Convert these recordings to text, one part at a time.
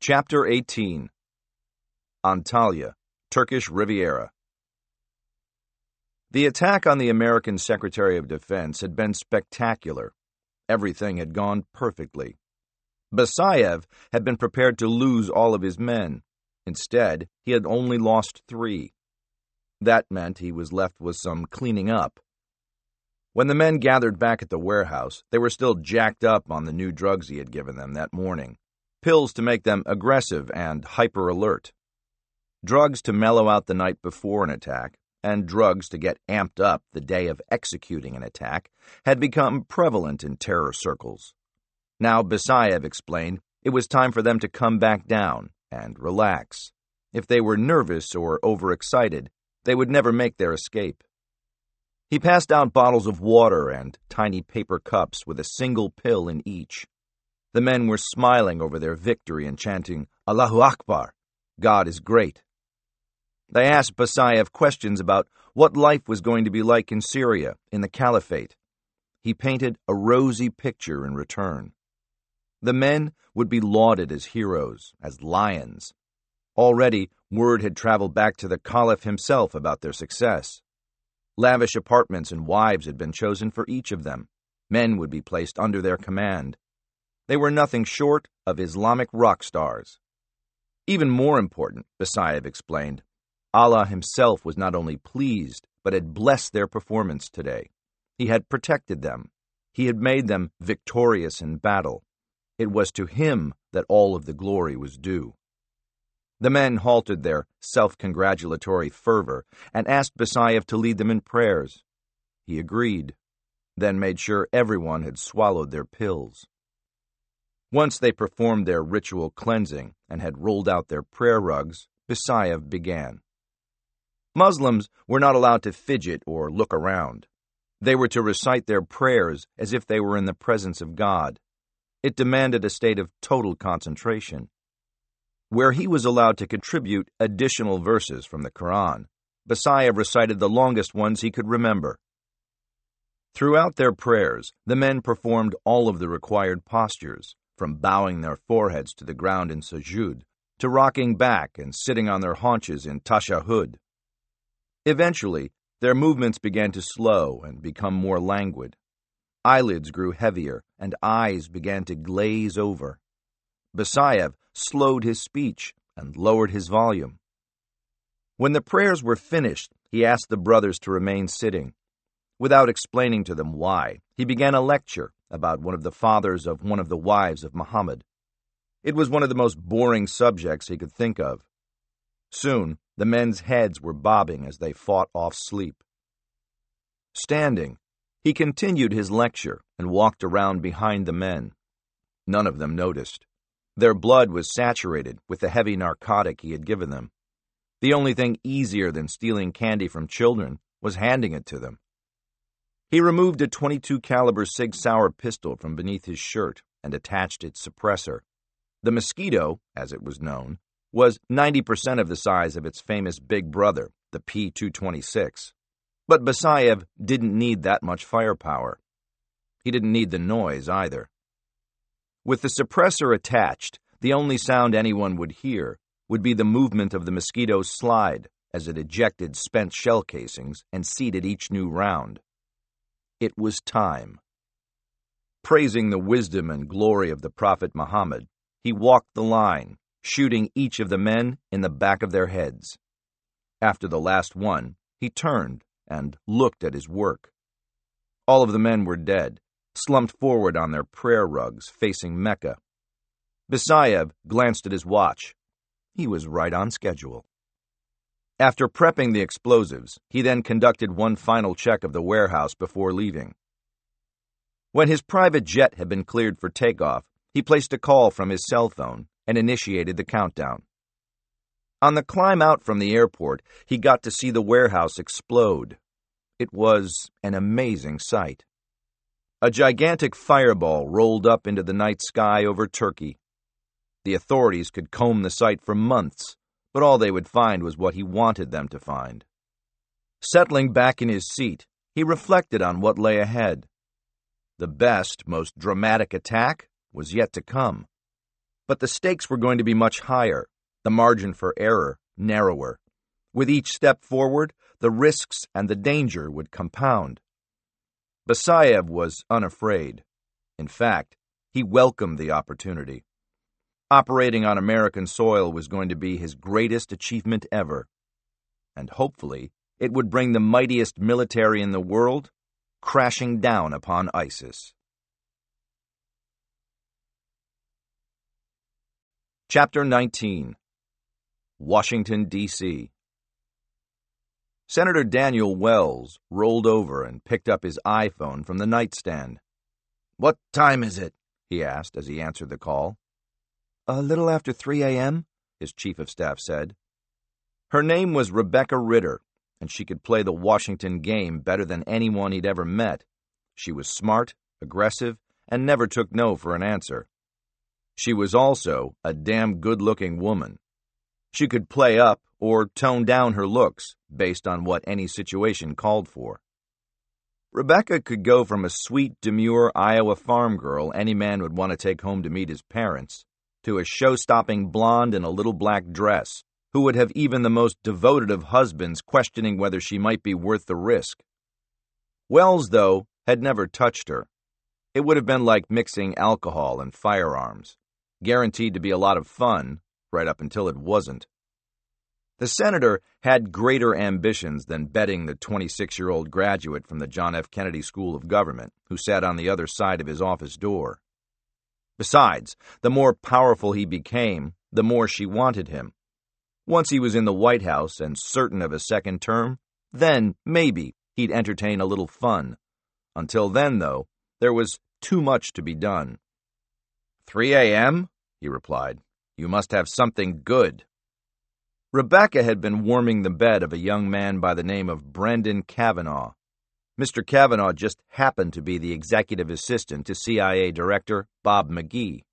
Chapter 18. Antalya, Turkish Riviera. The attack on the American Secretary of Defense had been spectacular. Everything had gone perfectly. Basayev had been prepared to lose all of his men. Instead, he had only lost 3. That meant he was left with some cleaning up. When the men gathered back at the warehouse, they were still jacked up on the new drugs he had given them that morning. Pills to make them aggressive and hyper-alert. Drugs to mellow out the night before an attack, and drugs to get amped up the day of executing an attack, had become prevalent in terror circles. Now Basayev explained it was time for them to come back down and relax. If they were nervous or overexcited, they would never make their escape. He passed out bottles of water and tiny paper cups with a single pill in each. The men were smiling over their victory and chanting, Allahu Akbar, God is great. They asked Basayev questions about what life was going to be like in Syria, in the Caliphate. He painted a rosy picture in return. The men would be lauded as heroes, as lions. Already, word had traveled back to the Caliph himself about their success. Lavish apartments and wives had been chosen for each of them. Men would be placed under their command. They were nothing short of Islamic rock stars. Even more important, Basayev explained, Allah himself was not only pleased, but had blessed their performance today. He had protected them. He had made them victorious in battle. It was to him that all of the glory was due. The men halted their self-congratulatory fervor and asked Basayev to lead them in prayers. He agreed, then made sure everyone had swallowed their pills. Once they performed their ritual cleansing and had rolled out their prayer rugs, Basayev began. Muslims were not allowed to fidget or look around. They were to recite their prayers as if they were in the presence of God. It demanded a state of total concentration. Where he was allowed to contribute additional verses from the Quran, Basayev recited the longest ones he could remember. Throughout their prayers, the men performed all of the required postures, from bowing their foreheads to the ground in sujud, to rocking back and sitting on their haunches in tashahhud. Eventually, their movements began to slow and become more languid. Eyelids grew heavier, and eyes began to glaze over. Basayev slowed his speech and lowered his volume. When the prayers were finished, he asked the brothers to remain sitting. Without explaining to them why, he began a lecture about one of the fathers of one of the wives of Muhammad. It was one of the most boring subjects he could think of. Soon, the men's heads were bobbing as they fought off sleep. Standing, he continued his lecture and walked around behind the men. None of them noticed. Their blood was saturated with the heavy narcotic he had given them. The only thing easier than stealing candy from children was handing it to them. He removed a .22 caliber Sig Sauer pistol from beneath his shirt and attached its suppressor. The Mosquito, as it was known, was 90% of the size of its famous big brother, the P-226. But Basayev didn't need that much firepower. He didn't need the noise either. With the suppressor attached, the only sound anyone would hear would be the movement of the Mosquito's slide as it ejected spent shell casings and seeded each new round. It was time. Praising the wisdom and glory of the Prophet Muhammad, he walked the line, shooting each of the men in the back of their heads. After the last one, he turned and looked at his work. All of the men were dead, slumped forward on their prayer rugs, facing Mecca. Basayev glanced at his watch. He was right on schedule. After prepping the explosives, he then conducted one final check of the warehouse before leaving. When his private jet had been cleared for takeoff, he placed a call from his cell phone and initiated the countdown. On the climb out from the airport, he got to see the warehouse explode. It was an amazing sight. A gigantic fireball rolled up into the night sky over Turkey. The authorities could comb the site for months, but all they would find was what he wanted them to find. Settling back in his seat, he reflected on what lay ahead. The best, most dramatic attack was yet to come. But the stakes were going to be much higher, the margin for error narrower. With each step forward, the risks and the danger would compound. Basayev was unafraid. In fact, he welcomed the opportunity. Operating on American soil was going to be his greatest achievement ever. And hopefully, it would bring the mightiest military in the world crashing down upon ISIS. Chapter 19. Washington, D.C. Senator Daniel Wells rolled over and picked up his iPhone from the nightstand. "What time is it?" he asked as he answered the call. "A little after 3 a.m., his chief of staff said. Her name was Rebecca Ritter, and she could play the Washington game better than anyone he'd ever met. She was smart, aggressive, and never took no for an answer. She was also a damn good-looking woman. She could play up or tone down her looks based on what any situation called for. Rebecca could go from a sweet, demure Iowa farm girl any man would want to take home to meet his parents, to a show-stopping blonde in a little black dress, who would have even the most devoted of husbands questioning whether she might be worth the risk. Wells, though, had never touched her. It would have been like mixing alcohol and firearms, guaranteed to be a lot of fun, right up until it wasn't. The senator had greater ambitions than betting the 26-year-old graduate from the John F. Kennedy School of Government who sat on the other side of his office door. Besides, the more powerful he became, the more she wanted him. Once he was in the White House and certain of a second term, then maybe he'd entertain a little fun. Until then, though, there was too much to be done. 3 a.m., he replied. You must have something good. Rebecca had been warming the bed of a young man by the name of Brendan Kavanaugh. Mr. Kavanaugh just happened to be the executive assistant to CIA Director Bob McGee.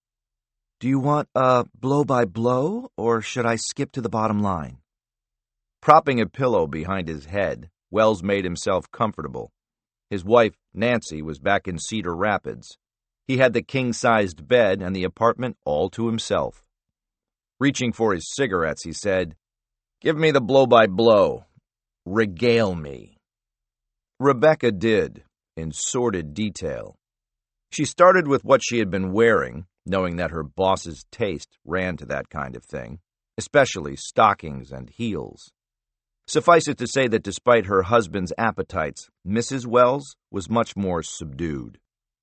"Do you want a blow-by-blow, or should I skip to the bottom line?" Propping a pillow behind his head, Wells made himself comfortable. His wife, Nancy, was back in Cedar Rapids. He had the king-sized bed and the apartment all to himself. Reaching for his cigarettes, he said, "Give me the blow-by-blow. Regale me." Rebecca did, in sordid detail. She started with what she had been wearing, knowing that her boss's taste ran to that kind of thing, especially stockings and heels. Suffice it to say that despite her husband's appetites, Mrs. Wells was much more subdued.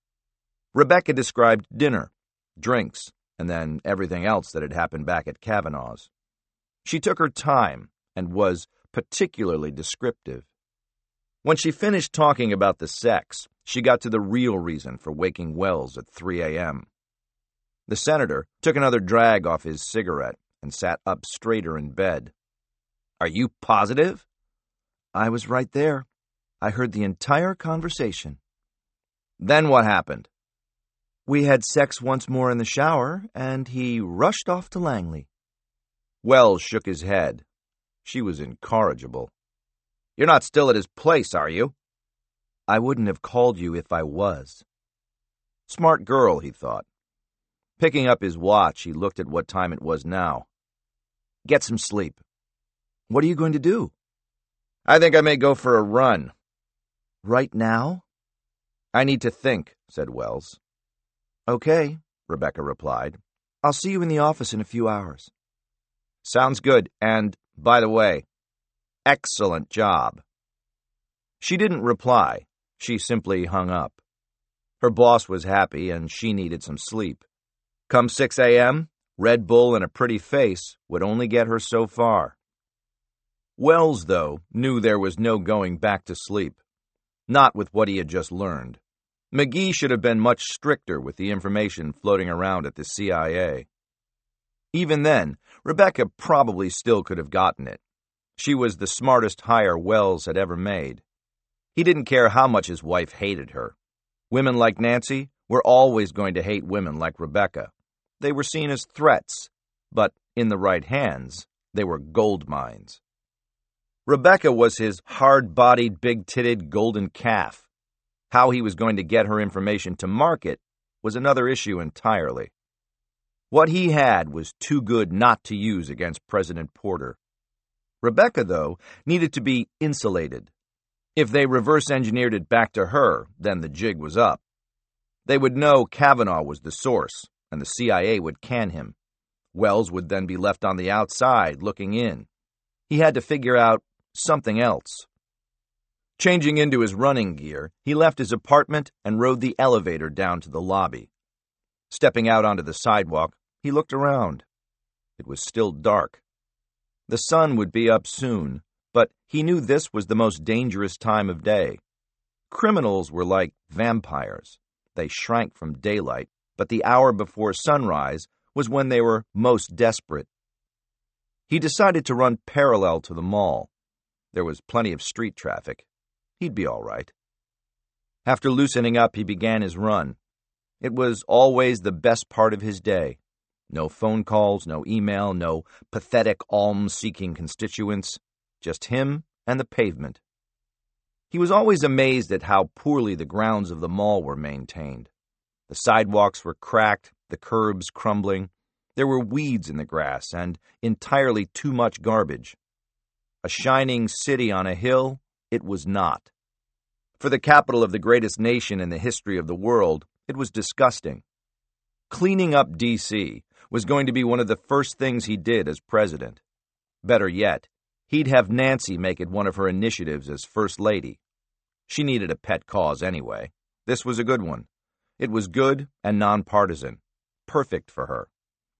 Rebecca described dinner, drinks, and then everything else that had happened back at Kavanaugh's. She took her time and was particularly descriptive. When she finished talking about the sex, she got to the real reason for waking Wells at 3 a.m. The senator took another drag off his cigarette and sat up straighter in bed. "Are you positive?" "I was right there. I heard the entire conversation." "Then what happened?" "We had sex once more in the shower, and he rushed off to Langley." Wells shook his head. She was incorrigible. "You're not still at his place, are you?" "I wouldn't have called you if I was." Smart girl, he thought. Picking up his watch, he looked at what time it was now. "Get some sleep." "What are you going to do?" "I think I may go for a run." "Right now?" "I need to think," said Wells. "Okay," Rebecca replied. "I'll see you in the office in a few hours." "Sounds good, and, by the way, excellent job." She didn't reply. She simply hung up. Her boss was happy, and she needed some sleep. Come 6 a.m., Red Bull and a pretty face would only get her so far. Wells, though, knew there was no going back to sleep. Not with what he had just learned. McGee should have been much stricter with the information floating around at the CIA. Even then, Rebecca probably still could have gotten it. She was the smartest hire Wells had ever made. He didn't care how much his wife hated her. Women like Nancy were always going to hate women like Rebecca. They were seen as threats, but in the right hands, they were gold mines. Rebecca was his hard-bodied, big-titted golden calf. How he was going to get her information to market was another issue entirely. What he had was too good not to use against President Porter. Rebecca, though, needed to be insulated. If they reverse-engineered it back to her, then the jig was up. They would know Kavanaugh was the source, and the CIA would can him. Wells would then be left on the outside, looking in. He had to figure out something else. Changing into his running gear, he left his apartment and rode the elevator down to the lobby. Stepping out onto the sidewalk, he looked around. It was still dark. The sun would be up soon, but he knew this was the most dangerous time of day. Criminals were like vampires. They shrank from daylight, but the hour before sunrise was when they were most desperate. He decided to run parallel to the mall. There was plenty of street traffic. He'd be all right. After loosening up, he began his run. It was always the best part of his day. No phone calls, no email, no pathetic alms-seeking constituents. Just him and the pavement. He was always amazed at how poorly the grounds of the mall were maintained. The sidewalks were cracked, the curbs crumbling. There were weeds in the grass and entirely too much garbage. A shining city on a hill, it was not. For the capital of the greatest nation in the history of the world, it was disgusting. Cleaning up D.C. was going to be one of the first things he did as president. Better yet, he'd have Nancy make it one of her initiatives as First Lady. She needed a pet cause anyway. This was a good one. It was good and nonpartisan. Perfect for her.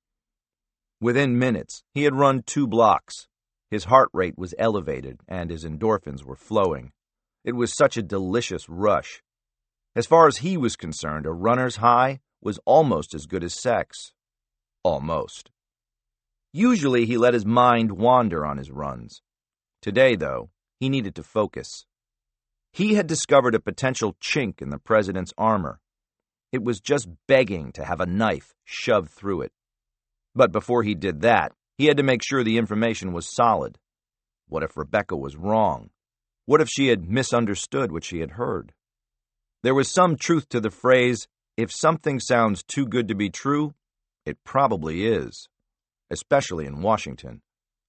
Within minutes, he had run 2 blocks. His heart rate was elevated and his endorphins were flowing. It was such a delicious rush. As far as he was concerned, a runner's high was almost as good as sex. Almost. Usually he let his mind wander on his runs. Today, though, he needed to focus. He had discovered a potential chink in the president's armor. It was just begging to have a knife shoved through it. But before he did that, he had to make sure the information was solid. What if Rebecca was wrong? What if she had misunderstood what she had heard? There was some truth to the phrase, if something sounds too good to be true, it probably is, especially in Washington.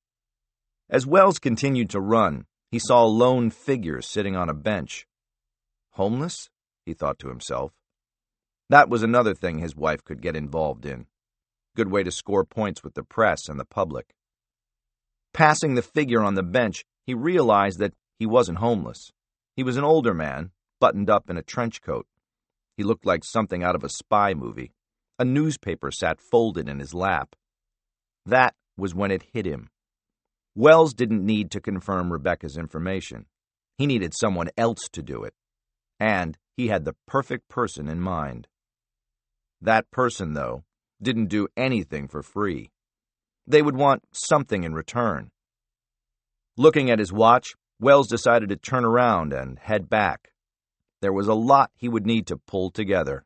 As Wells continued to run, he saw a lone figure sitting on a bench. Homeless? He thought to himself. That was another thing his wife could get involved in. Good way to score points with the press and the public. Passing the figure on the bench, he realized that he wasn't homeless. He was an older man, buttoned up in a trench coat. He looked like something out of a spy movie. A newspaper sat folded in his lap. That was when it hit him. Wells didn't need to confirm Rebecca's information. He needed someone else to do it. And he had the perfect person in mind. That person, though, didn't do anything for free. They would want something in return. Looking at his watch, Wells decided to turn around and head back. There was a lot he would need to pull together.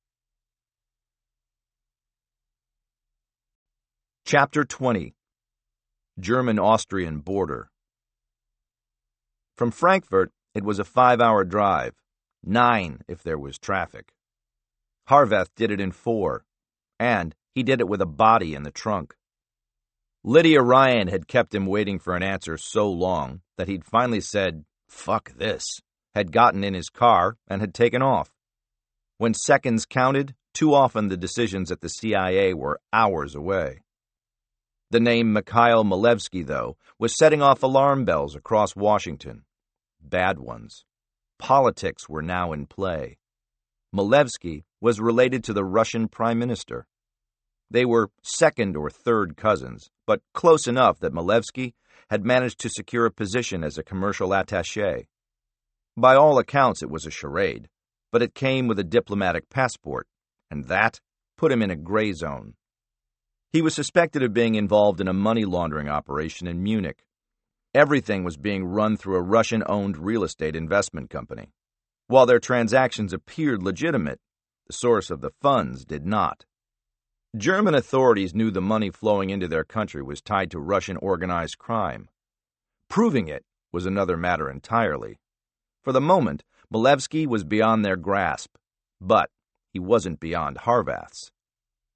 Chapter 20. German-Austrian Border. From Frankfurt, it was a 5-hour drive, 9 if there was traffic. Harvath did it in 4, and he did it with a body in the trunk. Lydia Ryan had kept him waiting for an answer so long that he'd finally said, "Fuck this," had gotten in his car, and had taken off. When seconds counted, too often the decisions at the CIA were hours away. The name Mikhail Milevsky, though, was setting off alarm bells across Washington. Bad ones. Politics were now in play. Milevsky was related to the Russian Prime Minister. They were second or third cousins, but close enough that Milevsky had managed to secure a position as a commercial attaché. By all accounts, it was a charade, but it came with a diplomatic passport, and that put him in a gray zone. He was suspected of being involved in a money laundering operation in Munich. Everything was being run through a Russian-owned real estate investment company. While their transactions appeared legitimate, the source of the funds did not. German authorities knew the money flowing into their country was tied to Russian organized crime. Proving it was another matter entirely. For the moment, Milevsky was beyond their grasp, but he wasn't beyond Harvath's.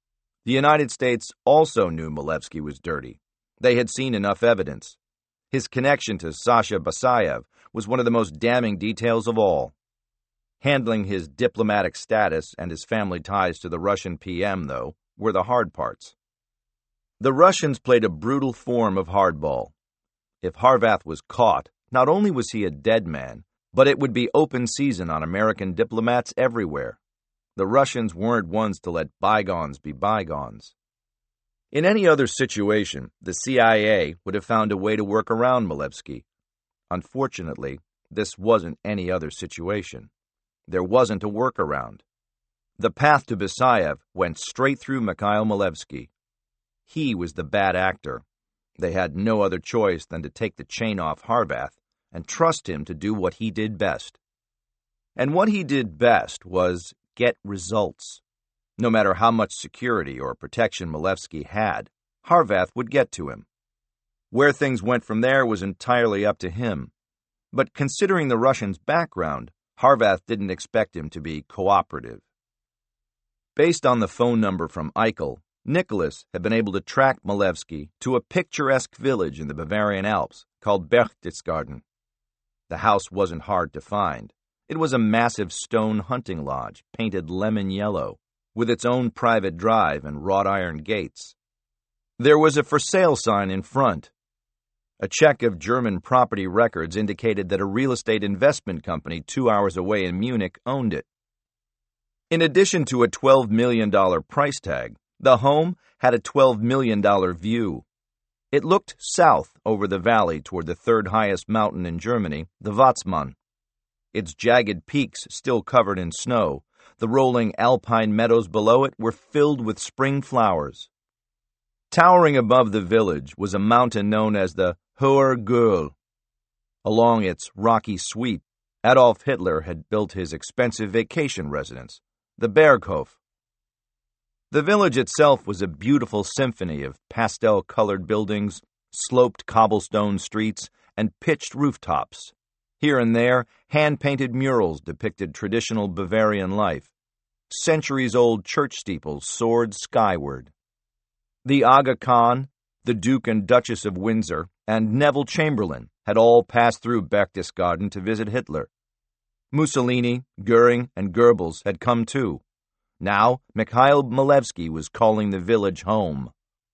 The United States also knew Milevsky was dirty. They had seen enough evidence. His connection to Sasha Basayev was one of the most damning details of all. Handling his diplomatic status and his family ties to the Russian PM, though, were the hard parts. The Russians played a brutal form of hardball. If Harvath was caught, not only was he a dead man, but it would be open season on American diplomats everywhere. The Russians weren't ones to let bygones be bygones. In any other situation, the CIA would have found a way to work around Milevsky. Unfortunately, this wasn't any other situation. There wasn't a workaround. The path to Basayev went straight through Mikhail Milevsky. He was the bad actor. They had no other choice than to take the chain off Harvath and trust him to do what he did best. And what he did best was get results. No matter how much security or protection Milevsky had, Harvath would get to him. Where things went from there was entirely up to him. But considering the Russians' background, Harvath didn't expect him to be cooperative. Based on the phone number from Eichel, Nicholas had been able to track Milevsky to a picturesque village in the Bavarian Alps called Berchtesgaden. The house wasn't hard to find. It was a massive stone hunting lodge painted lemon yellow, with its own private drive and wrought iron gates. There was a for sale sign in front. A check of German property records indicated that a real estate investment company 2 hours away in Munich owned it. In addition to a $12 million price tag, the home had a $12 million view. It looked south over the valley toward the third highest mountain in Germany, the Watzmann. Its jagged peaks still covered in snow, the rolling alpine meadows below it were filled with spring flowers. Towering above the village was a mountain known as the Hoher Göll. Along its rocky sweep, Adolf Hitler had built his expensive vacation residence, the Berghof. The village itself was a beautiful symphony of pastel-colored buildings, sloped cobblestone streets, and pitched rooftops. Here and there, hand-painted murals depicted traditional Bavarian life. Centuries-old church steeples soared skyward. The Aga Khan, the Duke and Duchess of Windsor, and Neville Chamberlain had all passed through Berchtesgaden to visit Hitler. Mussolini, Goering, and Goebbels had come too. Now, Mikhail Milevsky was calling the village home.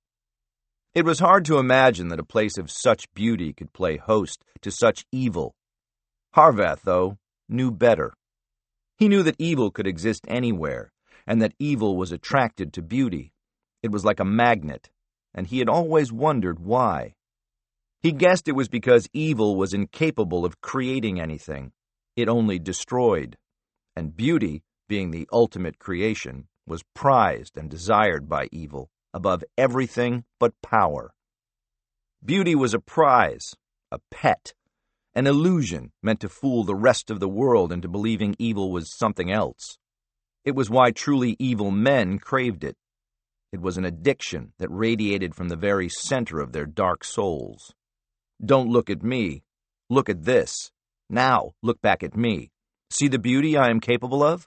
It was hard to imagine that a place of such beauty could play host to such evil. Harvath, though, knew better. He knew that evil could exist anywhere, and that evil was attracted to beauty. It was like a magnet, and he had always wondered why. He guessed it was because evil was incapable of creating anything. It only destroyed. And beauty, being the ultimate creation, was prized and desired by evil above everything but power. Beauty was a prize, a pet, an illusion meant to fool the rest of the world into believing evil was something else. It was why truly evil men craved it. It was an addiction that radiated from the very center of their dark souls. Don't look at me. Look at this. Now, look back at me. See the beauty I am capable of?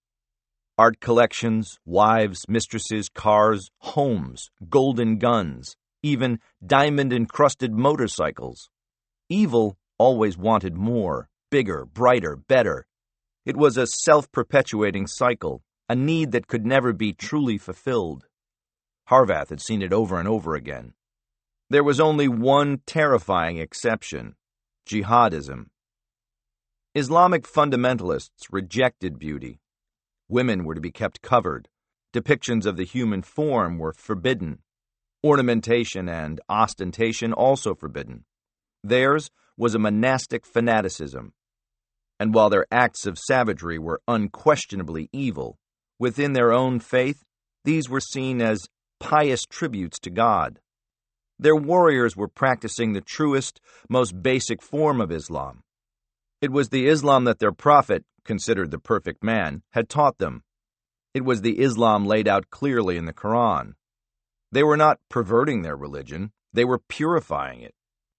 Art collections, wives, mistresses, cars, homes, golden guns, even diamond-encrusted motorcycles. Evil always wanted more, bigger, brighter, better. It was a self-perpetuating cycle, a need that could never be truly fulfilled. Harvath had seen it over and over again. There was only one terrifying exception: jihadism. Islamic fundamentalists rejected beauty. Women were to be kept covered. Depictions of the human form were forbidden. Ornamentation and ostentation also forbidden. Theirs was a monastic fanaticism. And while their acts of savagery were unquestionably evil, within their own faith, these were seen as pious tributes to God. Their warriors were practicing the truest, most basic form of Islam. It was the Islam that their prophet, considered the perfect man, had taught them. It was the Islam laid out clearly in the Quran. They were not perverting their religion, they were purifying it.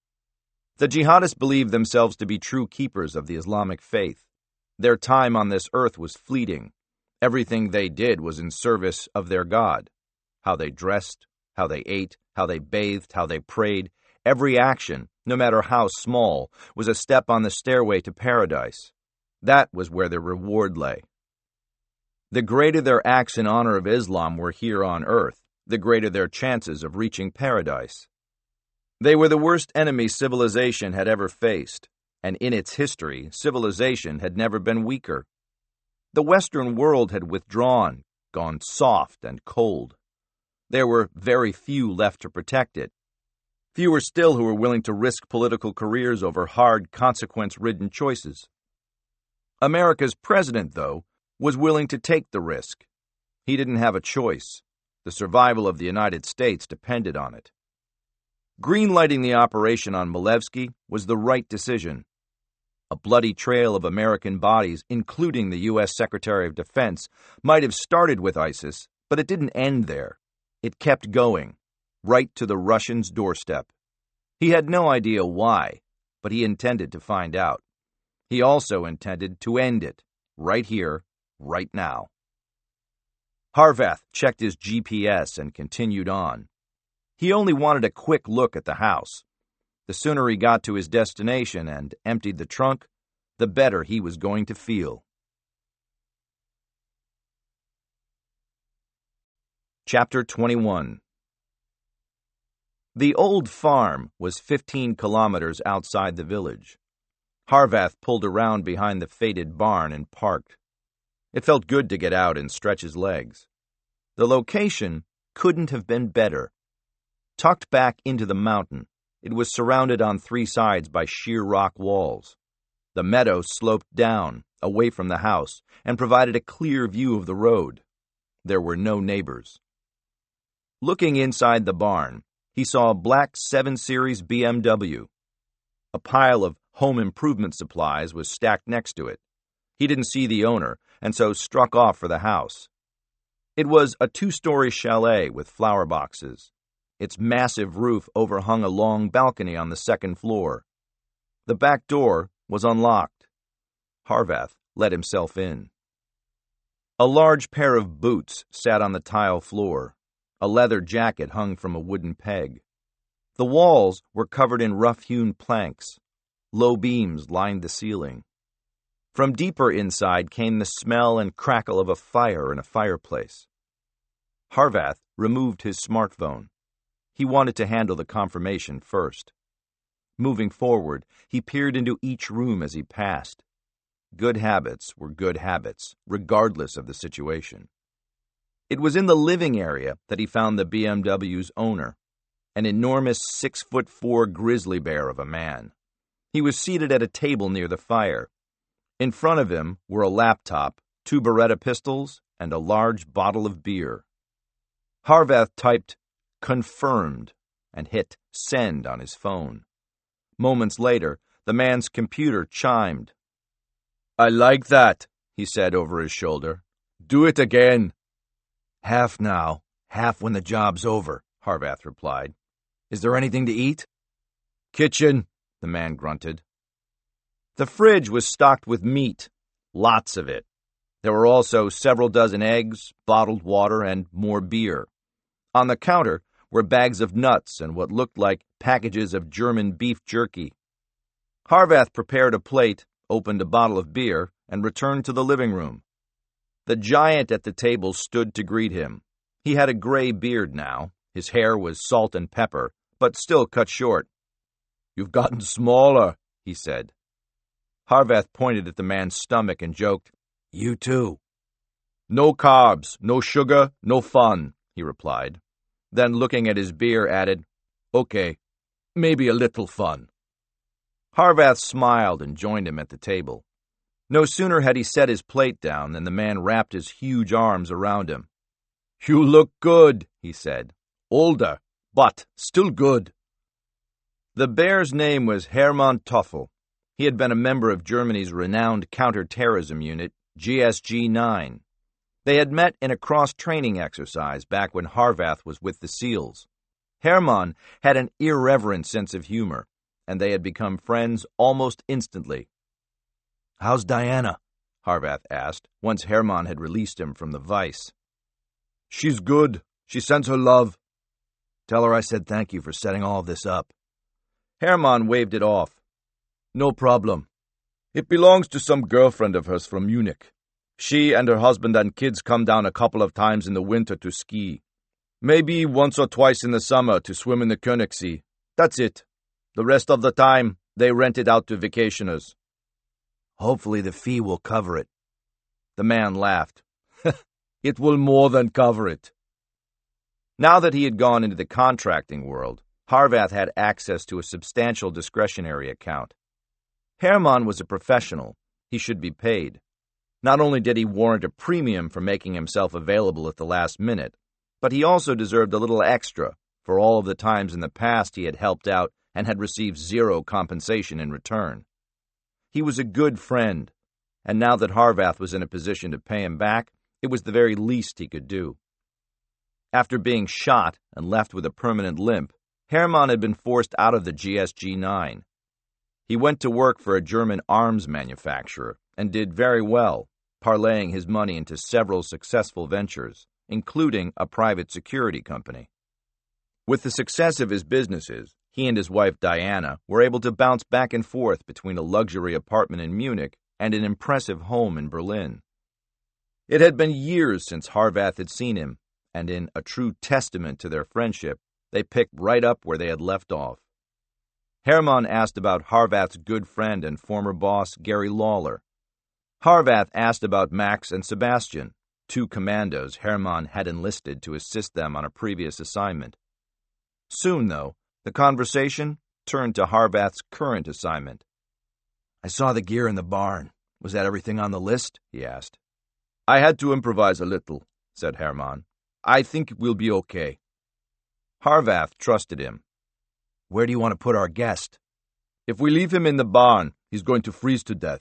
The jihadists believed themselves to be true keepers of the Islamic faith. Their time on this earth was fleeting. Everything they did was in service of their God. How they dressed, how they ate, how they bathed, how they prayed. Every action, no matter how small, was a step on the stairway to paradise. That was where their reward lay. The greater their acts in honor of Islam were here on earth, the greater their chances of reaching paradise. They were the worst enemy civilization had ever faced, and in its history, civilization had never been weaker. The Western world had withdrawn, gone soft and cold. There were very few left to protect it. Fewer still who were willing to risk political careers over hard, consequence-ridden choices. America's president, though, was willing to take the risk. He didn't have a choice. The survival of the United States depended on it. Greenlighting the operation on Milevsky was the right decision. A bloody trail of American bodies, including the U.S. Secretary of Defense, might have started with ISIS, but it didn't end there. It kept going, right to the Russians' doorstep. He had no idea why, but he intended to find out. He also intended to end it, right here, right now. Harvath checked his GPS and continued on. He only wanted a quick look at the house. The sooner he got to his destination and emptied the trunk, the better he was going to feel. Chapter 21. The old farm was 15 kilometers outside the village. Harvath pulled around behind the faded barn and parked. It felt good to get out and stretch his legs. The location couldn't have been better. Tucked back into the mountain, it was surrounded on three sides by sheer rock walls. The meadow sloped down, away from the house, and provided a clear view of the road. There were no neighbors. Looking inside the barn, he saw a black 7 Series BMW. A pile of home improvement supplies was stacked next to it. He didn't see the owner, and so struck off for the house. It was a 2-story chalet with flower boxes. Its massive roof overhung a long balcony on the second floor. The back door was unlocked. Harvath let himself in. A large pair of boots sat on the tile floor. A leather jacket hung from a wooden peg. The walls were covered in rough-hewn planks. Low beams lined the ceiling. From deeper inside came the smell and crackle of a fire in a fireplace. Harvath removed his smartphone. He wanted to handle the confirmation first. Moving forward, he peered into each room as he passed. Good habits were good habits, regardless of the situation. It was in the living area that he found the BMW's owner, an enormous 6'4" grizzly bear of a man. He was seated at a table near the fire. In front of him were a laptop, 2 Beretta pistols, and a large bottle of beer. Harvath typed "confirmed" and hit send on his phone. Moments later, the man's computer chimed. "I like that," he said over his shoulder. "Do it again." "Half now, half when the job's over," Harvath replied. "Is there anything to eat?" "Kitchen," the man grunted. The fridge was stocked with meat, lots of it. There were also several dozen eggs, bottled water, and more beer. On the counter were bags of nuts and what looked like packages of German beef jerky. Harvath prepared a plate, opened a bottle of beer, and returned to the living room. The giant at the table stood to greet him. He had a gray beard now. His hair was salt and pepper, but still cut short. "You've gotten smaller," he said. Harvath pointed at the man's stomach and joked, "You too." "No carbs, no sugar, no fun," he replied. Then, looking at his beer, added, "Okay, maybe a little fun." Harvath smiled and joined him at the table. No sooner had he set his plate down than the man wrapped his huge arms around him. "You look good," he said. "Older, but still good." The bear's name was Hermann Toffel. He had been a member of Germany's renowned counter-terrorism unit, GSG-9. They had met in a cross-training exercise back when Harvath was with the SEALs. Hermann had an irreverent sense of humor, and they had become friends almost instantly. "How's Diana?" Harvath asked, once Hermann had released him from the vice. "She's good," She sends her love. Tell her I said thank you for setting all of this up. Hermann waved it off. No problem. It belongs to some girlfriend of hers from Munich. She and her husband and kids come down a couple of times in the winter to ski. Maybe once or twice in the summer to swim in the Königssee. That's it. The rest of the time, they rent it out to vacationers. Hopefully the fee will cover it. The man laughed. It will more than cover it. Now that he had gone into the contracting world, Harvath had access to a substantial discretionary account. Hermann was a professional. He should be paid. Not only did he warrant a premium for making himself available at the last minute, but he also deserved a little extra for all of the times in the past he had helped out and had received zero compensation in return. He was a good friend, and now that Harvath was in a position to pay him back, it was the very least he could do. After being shot and left with a permanent limp, Hermann had been forced out of the GSG-9. He went to work for a German arms manufacturer and did very well, parlaying his money into several successful ventures, including a private security company. With the success of his businesses, he and his wife Diana were able to bounce back and forth between a luxury apartment in Munich and an impressive home in Berlin. It had been years since Harvath had seen him, and in a true testament to their friendship, they picked right up where they had left off. Hermann asked about Harvath's good friend and former boss, Gary Lawler. Harvath asked about Max and Sebastian, two commandos Hermann had enlisted to assist them on a previous assignment. Soon, though, the conversation turned to Harvath's current assignment. I saw the gear in the barn. Was that everything on the list? He asked. I had to improvise a little, said Hermann. I think we'll be okay. Harvath trusted him. Where do you want to put our guest? If we leave him in the barn, he's going to freeze to death.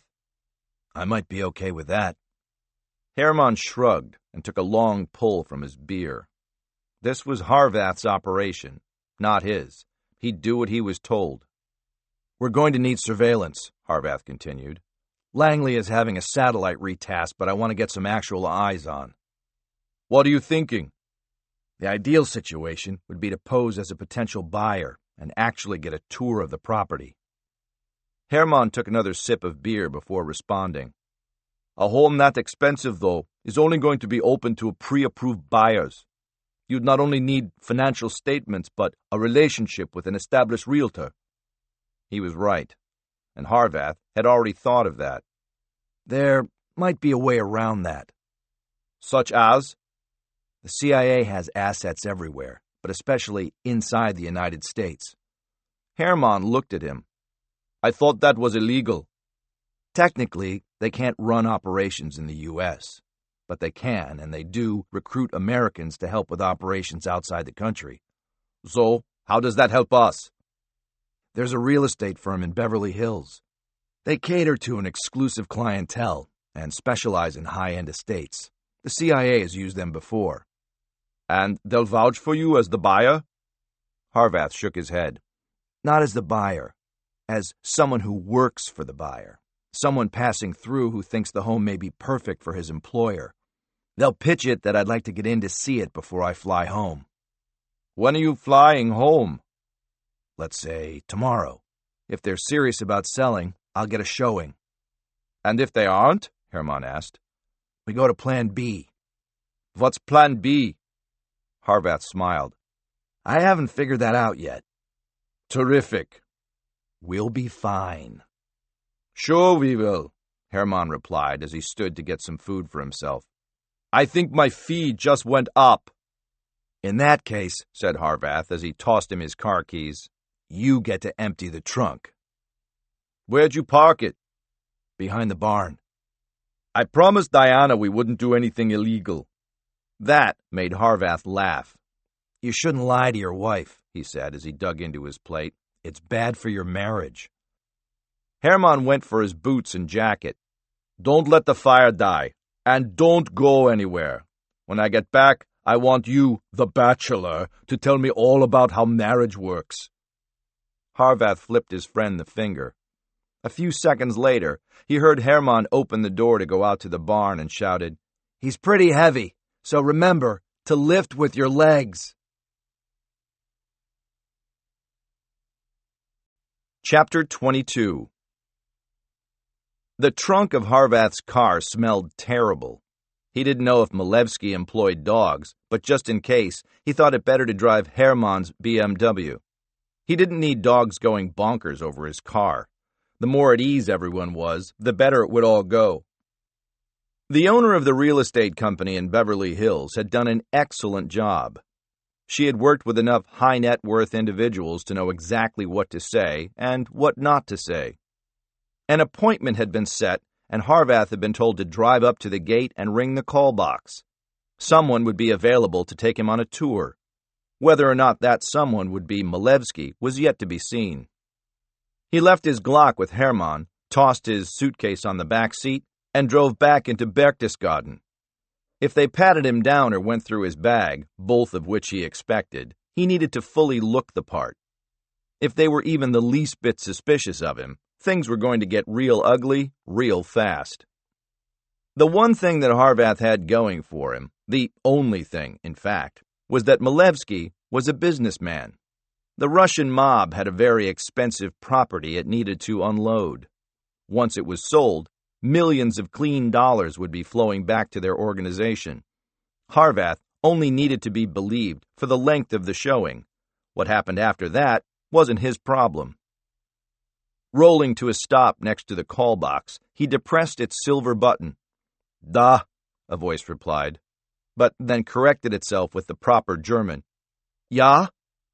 I might be okay with that. Hermann shrugged and took a long pull from his beer. This was Harvath's operation, not his. He'd do what he was told. We're going to need surveillance, Harvath continued. Langley is having a satellite retask, but I want to get some actual eyes on. What are you thinking? The ideal situation would be to pose as a potential buyer and actually get a tour of the property. Hermann took another sip of beer before responding. A home that expensive, though, is only going to be open to pre-approved buyers. You'd not only need financial statements, but a relationship with an established realtor. He was right, and Harvath had already thought of that. There might be a way around that. Such as? The CIA has assets everywhere, but especially inside the United States. Hermann looked at him. I thought that was illegal. Technically, they can't run operations in the U.S., but they can, and they do, recruit Americans to help with operations outside the country. So, how does that help us? There's a real estate firm in Beverly Hills. They cater to an exclusive clientele and specialize in high-end estates. The CIA has used them before. And they'll vouch for you as the buyer? Harvath shook his head. Not as the buyer, as someone who works for the buyer. Someone passing through who thinks the home may be perfect for his employer. They'll pitch it that I'd like to get in to see it before I fly home. When are you flying home? Let's say tomorrow. If they're serious about selling, I'll get a showing. And if they aren't? Hermann asked. We go to Plan B. What's Plan B? Harvath smiled. I haven't figured that out yet. Terrific. We'll be fine. Sure we will, Hermann replied as he stood to get some food for himself. I think my fee just went up. In that case, said Harvath as he tossed him his car keys, you get to empty the trunk. Where'd you park it? Behind the barn. I promised Diana we wouldn't do anything illegal. That made Harvath laugh. You shouldn't lie to your wife, he said as he dug into his plate. It's bad for your marriage. Hermann went for his boots and jacket. Don't let the fire die, and don't go anywhere. When I get back, I want you, the bachelor, to tell me all about how marriage works. Harvath flipped his friend the finger. A few seconds later, he heard Hermann open the door to go out to the barn and shouted, He's pretty heavy, so remember, To lift with your legs. Chapter 22. The trunk of Harvath's car smelled terrible. He didn't know if Milevsky employed dogs, but just in case, he thought it better to drive Hermann's BMW. He didn't need dogs going bonkers over his car. The more at ease everyone was, the better it would all go. The owner of the real estate company in Beverly Hills had done an excellent job. She had worked with enough high-net-worth individuals to know exactly what to say and what not to say. An appointment had been set, and Harvath had been told to drive up to the gate and ring the call box. Someone would be available to take him on a tour. Whether or not that someone would be Milevsky was yet to be seen. He left his Glock with Hermann, tossed his suitcase on the back seat, and drove back into Berchtesgaden. If they patted him down or went through his bag, both of which he expected, he needed to fully look the part. If they were even the least bit suspicious of him, things were going to get real ugly, real fast. The one thing that Harvath had going for him, the only thing, in fact, was that Milevsky was a businessman. The Russian mob had a very expensive property it needed to unload. Once it was sold, millions of clean dollars would be flowing back to their organization. Harvath only needed to be believed for the length of the showing. What happened after that wasn't his problem. Rolling to a stop next to the call box, he depressed its silver button. "Da," a voice replied, but then corrected itself with the proper German. "Ja?"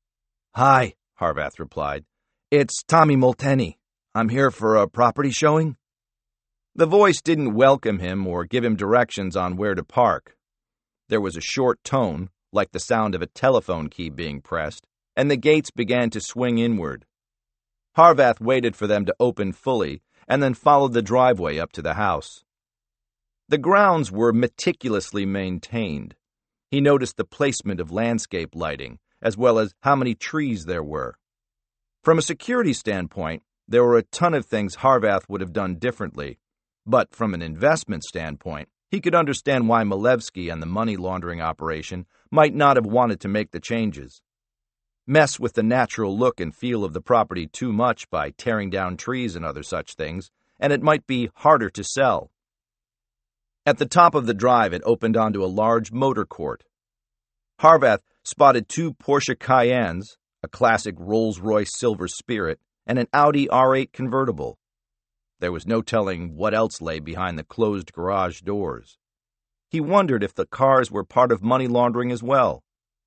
Hi, Harvath replied. It's Tommy Molteni. I'm here for a property showing. The voice didn't welcome him or give him directions on where to park. There was a short tone, like the sound of a telephone key being pressed, and the gates began to swing inward. Harvath waited for them to open fully and then followed the driveway up to the house. The grounds were meticulously maintained. He noticed the placement of landscape lighting, as well as how many trees there were. From a security standpoint, there were a ton of things Harvath would have done differently, but from an investment standpoint, he could understand why Milevsky and the money laundering operation might not have wanted to make the changes. Mess with the natural look and feel of the property too much by tearing down trees and other such things, and it might be harder to sell. At the top of the drive, it opened onto a large motor court. Harvath spotted 2 Porsche Cayennes, a classic Rolls-Royce Silver Spirit, and an Audi R8 convertible. There was no telling what else lay behind the closed garage doors. He wondered if the cars were part of money laundering as well.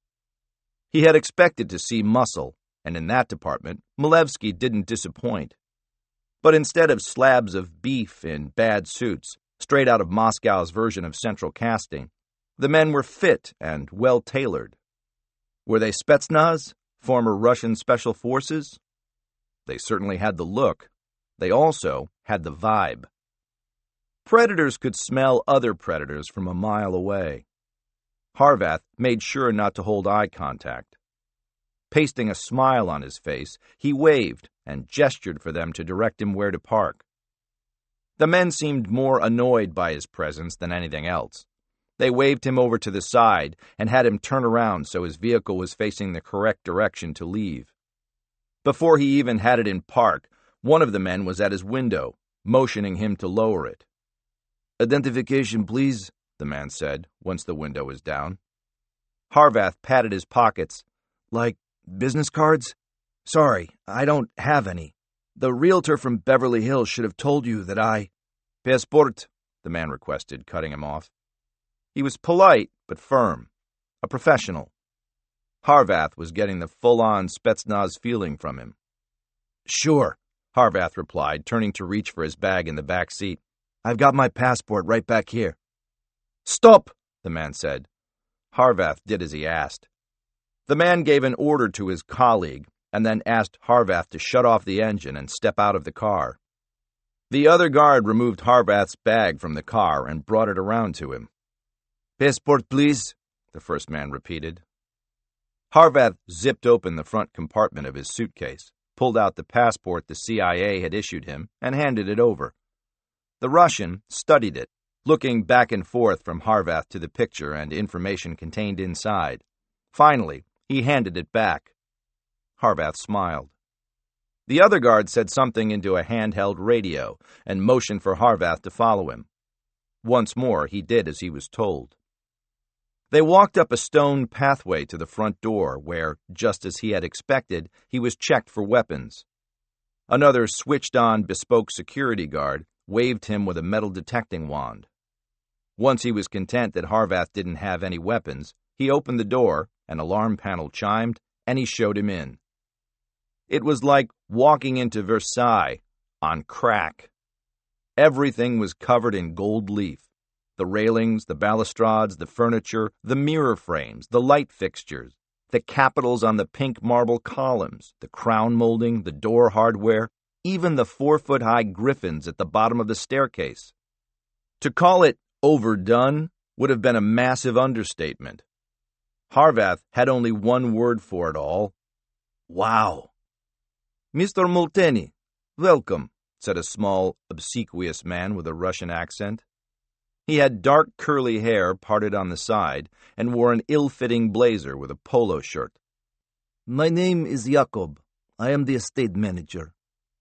He had expected to see muscle, and in that department, Milevsky didn't disappoint. But instead of slabs of beef in bad suits, straight out of Moscow's version of central casting, the men were fit and well-tailored. Were they Spetsnaz, former Russian special forces? They certainly had the look. They also had the vibe. Predators could smell other predators from a mile away. Harvath made sure not to hold eye contact. Pasting a smile on his face, he waved and gestured for them to direct him where to park. The men seemed more annoyed by his presence than anything else. They waved him over to the side and had him turn around so his vehicle was facing the correct direction to leave. Before he even had it in park, one of the men was at his window, motioning him to lower it. "Identification, please," the man said, once the window was down. Harvath patted his pockets. "Like business cards? Sorry, I don't have any. The realtor from Beverly Hills should have told you that I—" "Passport," the man requested, cutting him off. He was polite, but firm. A professional. Harvath was getting the full-on Spetsnaz feeling from him. "Sure," Harvath replied, turning to reach for his bag in the back seat. "I've got my passport right back here." "Stop," the man said. Harvath did as he asked. The man gave an order to his colleague, and then asked Harvath to shut off the engine and step out of the car. The other guard removed Harvath's bag from the car and brought it around to him. "Passport, please," the first man repeated. Harvath zipped open the front compartment of his suitcase, pulled out the passport the CIA had issued him, and handed it over. The Russian studied it, looking back and forth from Harvath to the picture and information contained inside. Finally, he handed it back. Harvath smiled. The other guard said something into a handheld radio and motioned for Harvath to follow him. Once more, he did as he was told. They walked up a stone pathway to the front door where, just as he had expected, he was checked for weapons. Another switched-on bespoke security guard waved him with a metal detecting wand. Once he was content that Harvath didn't have any weapons, he opened the door, an alarm panel chimed, and he showed him in. It was like walking into Versailles on crack. Everything was covered in gold leaf. The railings, the balustrades, the furniture, the mirror frames, the light fixtures, the capitals on the pink marble columns, the crown molding, the door hardware, even the 4-foot-high griffins at the bottom of the staircase. To call it overdone would have been a massive understatement. Harvath had only one word for it all: wow. "Mr. Molteni, welcome," said a small, obsequious man with a Russian accent. He had dark curly hair parted on the side and wore an ill-fitting blazer with a polo shirt. "My name is Jakob. I am the estate manager."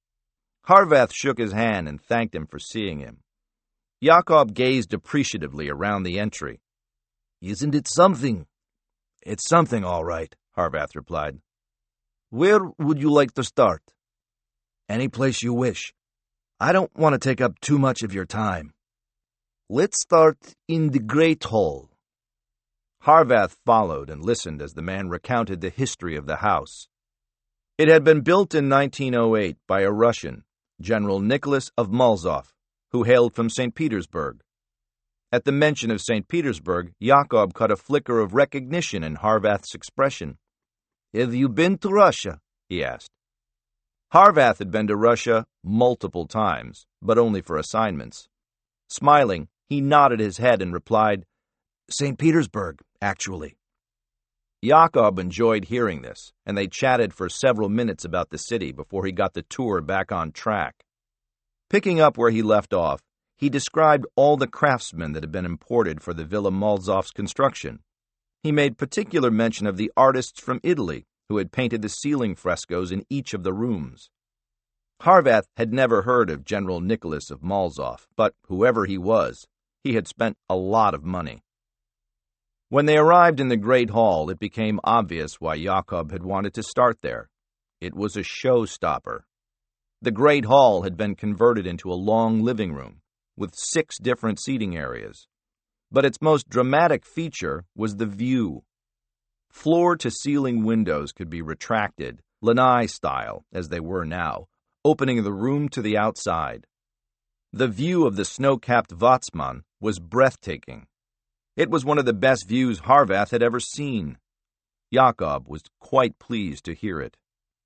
Harvath shook his hand and thanked him for seeing him. Jakob gazed appreciatively around the entry. "Isn't it something?" "It's something, all right," Harvath replied. "Where would you like to start?" "Any place you wish. I don't want to take up too much of your time." "Let's start in the Great Hall." Harvath followed and listened as the man recounted the history of the house. It had been built in 1908 by a Russian, General Nicholas of Malzoff, who hailed from St. Petersburg. At the mention of St. Petersburg, Jakob caught a flicker of recognition in Harvath's expression. "Have you been to Russia?" he asked. Harvath had been to Russia multiple times, but only for assignments. Smiling, he nodded his head and replied, "St. Petersburg, actually." Jakob enjoyed hearing this, and they chatted for several minutes about the city before he got the tour back on track. Picking up where he left off, he described all the craftsmen that had been imported for the Villa Malzoff's construction. He made particular mention of the artists from Italy who had painted the ceiling frescoes in each of the rooms. Harvath had never heard of General Nicholas of Malzoff, but whoever he was, he had spent a lot of money. When they arrived in the Great Hall, it became obvious why Jakob had wanted to start there. It was a showstopper. The Great Hall had been converted into a long living room, with 6 different seating areas. But its most dramatic feature was the view. Floor-to-ceiling windows could be retracted, lanai style, as they were now, opening the room to the outside. The view of the snow-capped Watzmann was breathtaking. It was one of the best views Harvath had ever seen. Jakob was quite pleased to hear it.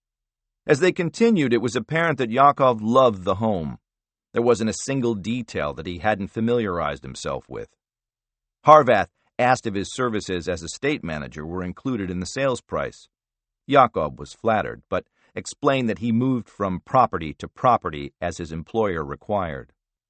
As they continued, it was apparent that Jakob loved the home. There wasn't a single detail that he hadn't familiarized himself with. Harvath asked if his services as estate manager were included in the sales price. Jakob was flattered, but explained that he moved from property to property as his employer required.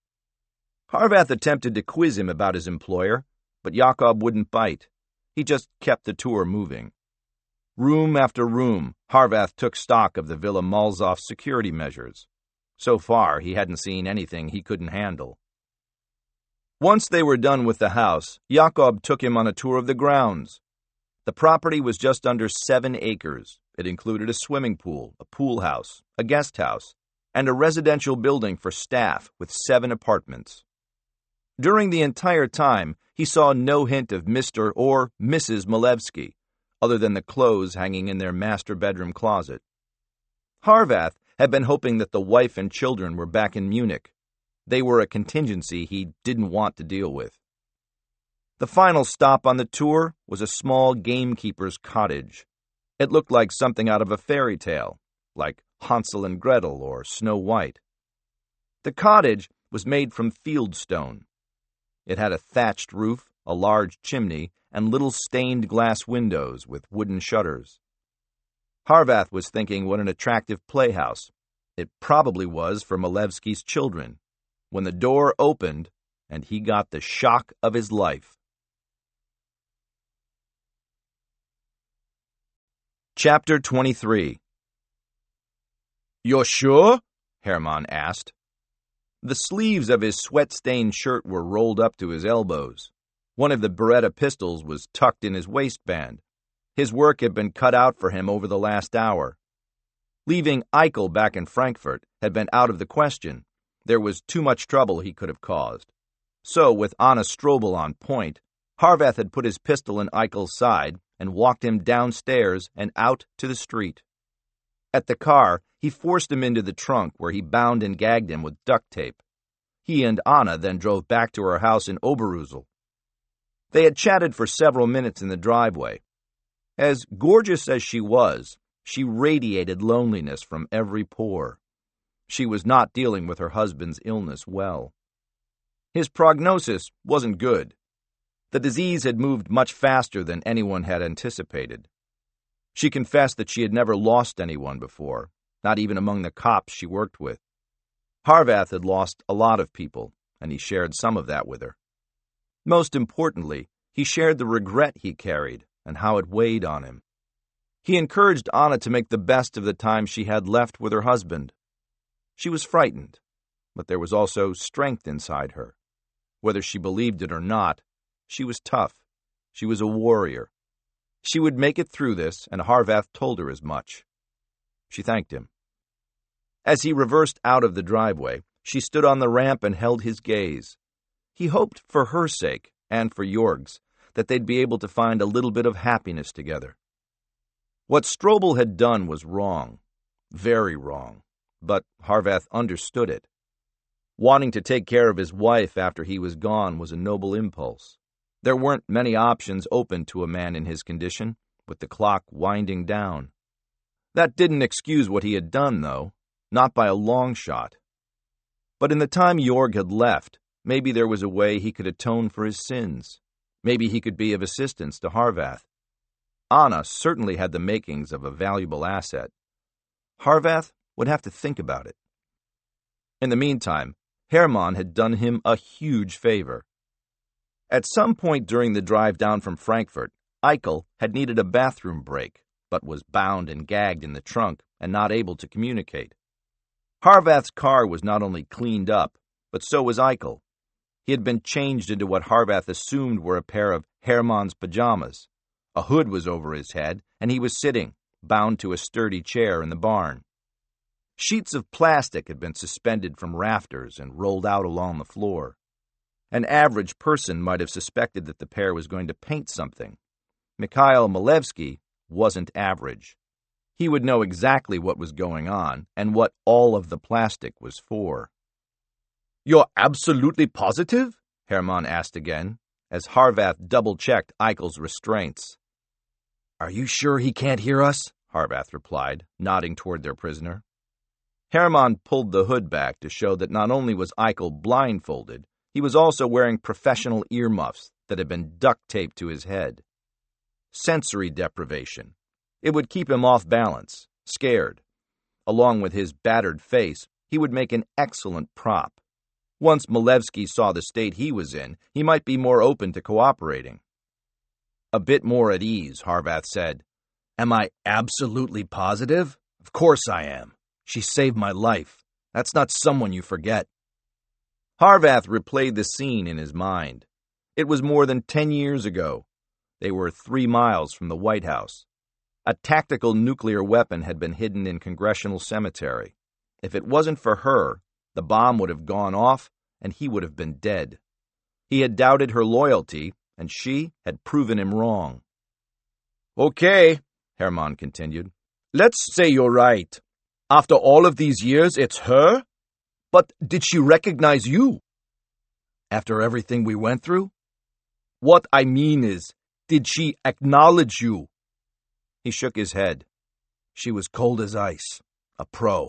Harvath attempted to quiz him about his employer, but Jakob wouldn't bite. He just kept the tour moving. Room after room, Harvath took stock of the Villa Malzoff's security measures. So far, he hadn't seen anything he couldn't handle. Once they were done with the house, Jakob took him on a tour of the grounds. The property was just under 7 acres. It included a swimming pool, a pool house, a guest house, and a residential building for staff with 7 apartments. During the entire time, he saw no hint of Mr. or Mrs. Malevsky, other than the clothes hanging in their master bedroom closet. Harvath had been hoping that the wife and children were back in Munich. They were a contingency he didn't want to deal with. The final stop on the tour was a small gamekeeper's cottage. It looked like something out of a fairy tale, like Hansel and Gretel or Snow White. The cottage was made from fieldstone. It had a thatched roof, a large chimney, and little stained glass windows with wooden shutters. Harvath was thinking what an attractive playhouse. It probably was for Malevsky's children. When the door opened, and he got the shock of his life. Chapter 23. "You're sure?" Hermann asked. The sleeves of his sweat-stained shirt were rolled up to his elbows. One of the Beretta pistols was tucked in his waistband. His work had been cut out for him over the last hour. Leaving Eichel back in Frankfurt had been out of the question. There was too much trouble he could have caused. So, with Anna Strobel on point, Harvath had put his pistol in Eichel's side and walked him downstairs and out to the street. At the car, he forced him into the trunk where he bound and gagged him with duct tape. He and Anna then drove back to her house in Oberusel. They had chatted for several minutes in the driveway. As gorgeous as she radiated loneliness from every pore. She was not dealing with her husband's illness well. His prognosis wasn't good. The disease had moved much faster than anyone had anticipated. She confessed that she had never lost anyone before, not even among the cops she worked with. Harvath had lost a lot of people, and he shared some of that with her. Most importantly, he shared the regret he carried and how it weighed on him. He encouraged Anna to make the best of the time she had left with her husband. She was frightened, but there was also strength inside her. Whether she believed it or not, she was tough. She was a warrior. She would make it through this, and Harvath told her as much. She thanked him. As he reversed out of the driveway, she stood on the ramp and held his gaze. He hoped for her sake, and for Jorg's, that they'd be able to find a little bit of happiness together. What Strobel had done was wrong, very wrong, but Harvath understood it. Wanting to take care of his wife after he was gone was a noble impulse. There weren't many options open to a man in his condition, with the clock winding down. That didn't excuse what he had done, though, not by a long shot. But in the time Jorg had left, maybe there was a way he could atone for his sins. Maybe he could be of assistance to Harvath. Anna certainly had the makings of a valuable asset. Harvath would have to think about it. In the meantime, Hermann had done him a huge favor. At some point during the drive down from Frankfurt, Eichel had needed a bathroom break, but was bound and gagged in the trunk and not able to communicate. Harvath's car was not only cleaned up, but so was Eichel. He had been changed into what Harvath assumed were a pair of Hermann's pajamas. A hood was over his head, and he was sitting, bound to a sturdy chair in the barn. Sheets of plastic had been suspended from rafters and rolled out along the floor. An average person might have suspected that the pair was going to paint something. Mikhail Malevsky wasn't average. He would know exactly what was going on and what all of the plastic was for. "You're absolutely positive?" Hermann asked again, as Harvath double-checked Eichel's restraints. "Are you sure he can't hear us?" Harvath replied, nodding toward their prisoner. Hermann pulled the hood back to show that not only was Eichel blindfolded, he was also wearing professional earmuffs that had been duct-taped to his head. Sensory deprivation. It would keep him off balance, scared. Along with his battered face, he would make an excellent prop. Once Malevsky saw the state he was in, he might be more open to cooperating. A bit more at ease, Harvath said. "Am I absolutely positive? Of course I am. She saved my life. That's not someone you forget." Harvath replayed the scene in his mind. It was more than 10 years ago. They were 3 miles from the White House. A tactical nuclear weapon had been hidden in Congressional Cemetery. If it wasn't for her, the bomb would have gone off and he would have been dead. He had doubted her loyalty, and she had proven him wrong. "Okay," Hermann continued. "Let's say you're right. After all of these years, it's her? But did she recognize you?" "After everything we went through?" "What I mean is, did she acknowledge you?" He shook his head. "She was cold as ice. A pro."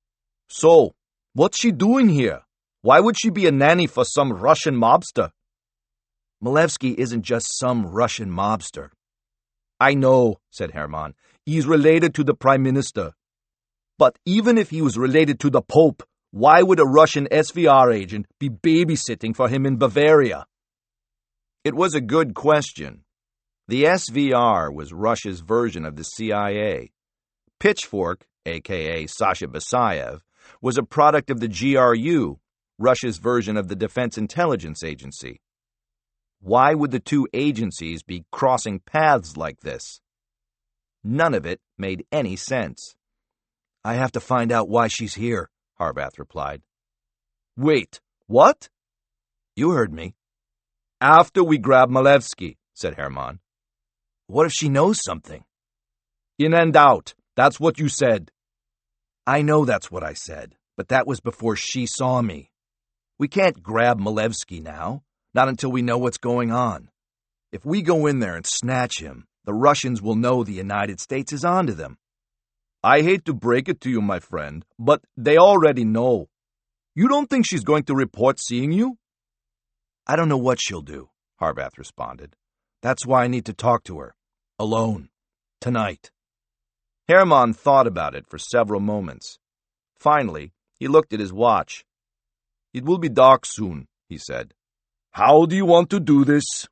"So, what's she doing here? Why would she be a nanny for some Russian mobster?" "Malevsky isn't just some Russian mobster." "I know," said Hermann. "He's related to the Prime Minister. But even if he was related to the Pope, Why would a Russian SVR agent be babysitting for him in Bavaria? It was a good question. The SVR was Russia's version of the CIA. Pitchfork, a.k.a. Sasha Basayev, was a product of the GRU, Russia's version of the Defense Intelligence Agency. Why would the two agencies be crossing paths like this? None of it made any sense. I have to find out why she's here, Harvath replied. Wait, what? You heard me. After we grab Malevsky, said Hermann. What if she knows something? In and out. That's what you said. I know that's what I said, but that was before she saw me. We can't grab Malevsky now, not until we know what's going on. If we go in there and snatch him, the Russians will know the United States is onto them. I hate to break it to you, my friend, but they already know. You don't think she's going to report seeing you? I don't know what she'll do, Harvath responded. That's why I need to talk to her. Alone. Tonight. Hermann thought about it for several moments. Finally, he looked at his watch. It will be dark soon, he said. How do you want to do this?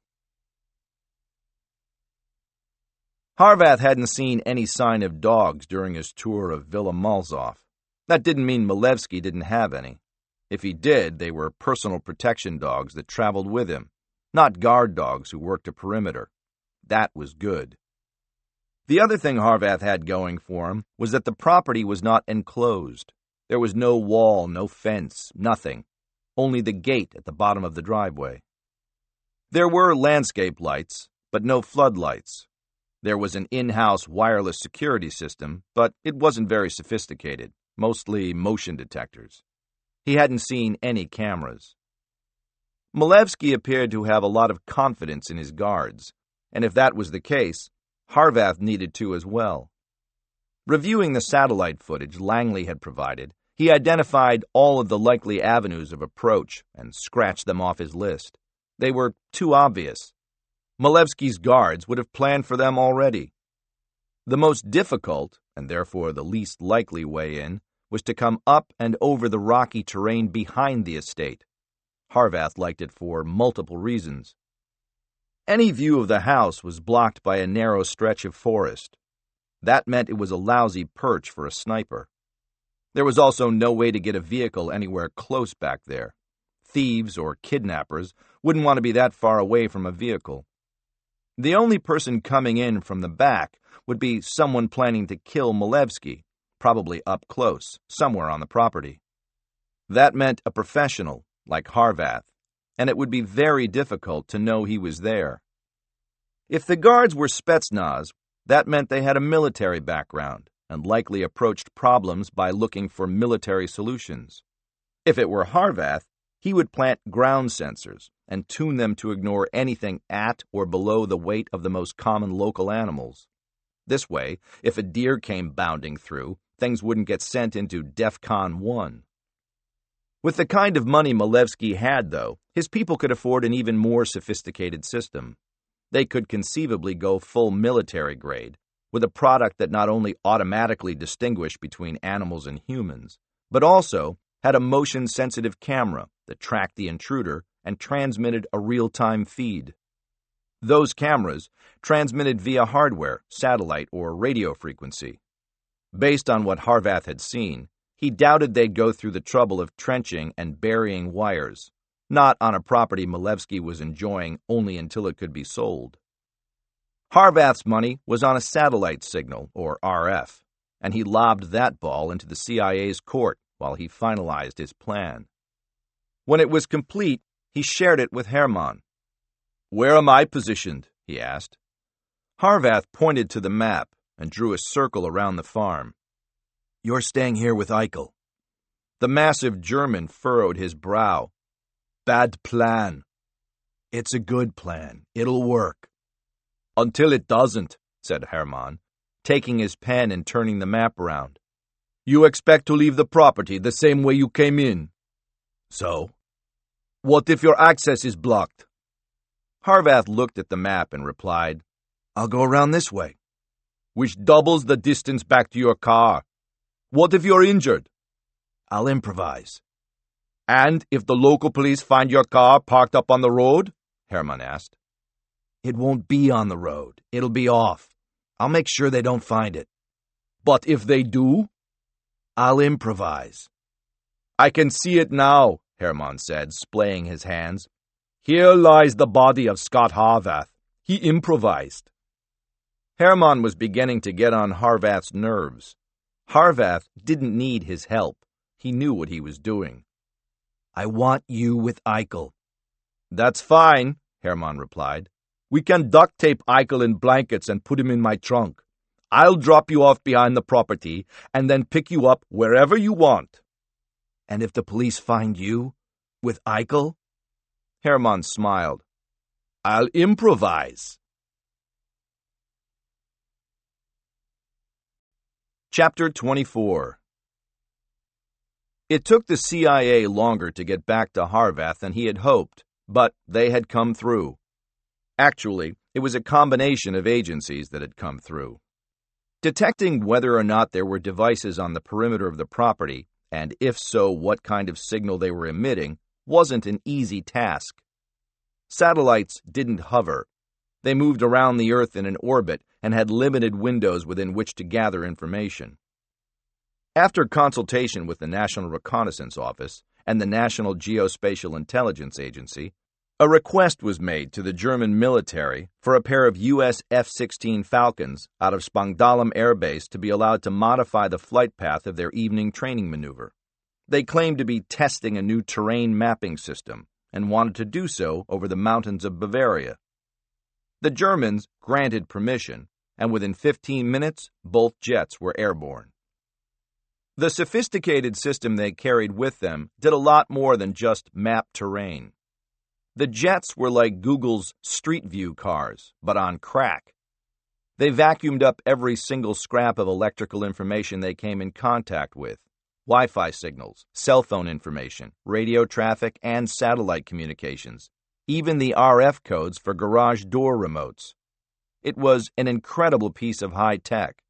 Harvath hadn't seen any sign of dogs during his tour of Villa Malzoff. That didn't mean Malevsky didn't have any. If he did, they were personal protection dogs that traveled with him, not guard dogs who worked a perimeter. That was good. The other thing Harvath had going for him was that the property was not enclosed. There was no wall, no fence, nothing. Only the gate at the bottom of the driveway. There were landscape lights, but no floodlights. There was an in-house wireless security system, but it wasn't very sophisticated, mostly motion detectors. He hadn't seen any cameras. Malevsky appeared to have a lot of confidence in his guards, and if that was the case, Harvath needed to as well. Reviewing the satellite footage Langley had provided, he identified all of the likely avenues of approach and scratched them off his list. They were too obvious. Malevsky's guards would have planned for them already. The most difficult, and therefore the least likely way in, was to come up and over the rocky terrain behind the estate. Harvath liked it for multiple reasons. Any view of the house was blocked by a narrow stretch of forest. That meant it was a lousy perch for a sniper. There was also no way to get a vehicle anywhere close back there. Thieves or kidnappers wouldn't want to be that far away from a vehicle. The only person coming in from the back would be someone planning to kill Malevsky, probably up close, somewhere on the property. That meant a professional, like Harvath, and it would be very difficult to know he was there. If the guards were Spetsnaz, that meant they had a military background and likely approached problems by looking for military solutions. If it were Harvath, he would plant ground sensors and tune them to ignore anything at or below the weight of the most common local animals. This way, if a deer came bounding through, things wouldn't get sent into DEFCON 1. With the kind of money Malevsky had, though, his people could afford an even more sophisticated system. They could conceivably go full military grade, with a product that not only automatically distinguished between animals and humans, but also had a motion-sensitive camera that tracked the intruder and transmitted a real-time feed. Those cameras transmitted via hardware, satellite, or radio frequency. Based on what Harvath had seen, he doubted they'd go through the trouble of trenching and burying wires, not on a property Malevsky was enjoying only until it could be sold. Harvath's money was on a satellite signal, or RF, and he lobbed that ball into the CIA's court while he finalized his plan. When it was complete, he shared it with Hermann. "Where am I positioned?" he asked. Harvath pointed to the map and drew a circle around the farm. "You're staying here with Eichel." The massive German furrowed his brow. "Bad plan." "It's a good plan. It'll work." "Until it doesn't," said Hermann, taking his pen and turning the map around. "You expect to leave the property the same way you came in?" "So?" "What if your access is blocked?" Harvath looked at the map and replied, "I'll go around this way." "Which doubles the distance back to your car. What if you're injured?" I'll improvise. And if the local police find your car parked up on the road? Hermann asked. It won't be on the road. It'll be off. I'll make sure they don't find it. But if they do? I'll improvise. I can see it now, Hermann said, splaying his hands. Here lies the body of Scott Harvath. He improvised. Hermann was beginning to get on Harvath's nerves. Harvath didn't need his help. He knew what he was doing. I want you with Eichel. That's fine, Hermann replied. We can duct tape Eichel in blankets and put him in my trunk. I'll drop you off behind the property and then pick you up wherever you want. And if the police find you with Eichel? Hermann smiled. I'll improvise. Chapter 24. It took the CIA longer to get back to Harvath than he had hoped, but they had come through. Actually, it was a combination of agencies that had come through. Detecting whether or not there were devices on the perimeter of the property, and if so, what kind of signal they were emitting, wasn't an easy task. Satellites didn't hover. They moved around the Earth in an orbit and had limited windows within which to gather information. After consultation with the National Reconnaissance Office and the National Geospatial Intelligence Agency, a request was made to the German military for a pair of U.S. F-16 Falcons out of Spangdahlem Air Base to be allowed to modify the flight path of their evening training maneuver. They claimed to be testing a new terrain mapping system and wanted to do so over the mountains of Bavaria. The Germans granted permission, and within 15 minutes, both jets were airborne. The sophisticated system they carried with them did a lot more than just map terrain. The jets were like Google's Street View cars, but on crack. They vacuumed up every single scrap of electrical information they came in contact with: Wi-Fi signals, cell phone information, radio traffic, and satellite communications, even the RF codes for garage door remotes. It was an incredible piece of high tech.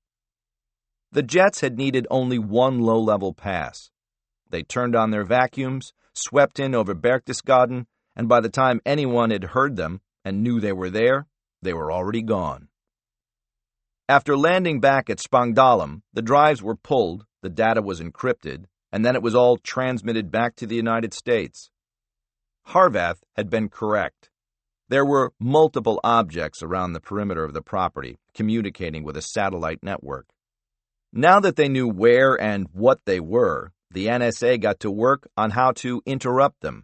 The jets had needed only one low-level pass. They turned on their vacuums, swept in over Berchtesgaden, and by the time anyone had heard them and knew they were already gone. After landing back at Spangdahlem, the drives were pulled, the data was encrypted, and then it was all transmitted back to the United States. Harvath had been correct. There were multiple objects around the perimeter of the property, communicating with a satellite network. Now that they knew where and what they were, the NSA got to work on how to interrupt them.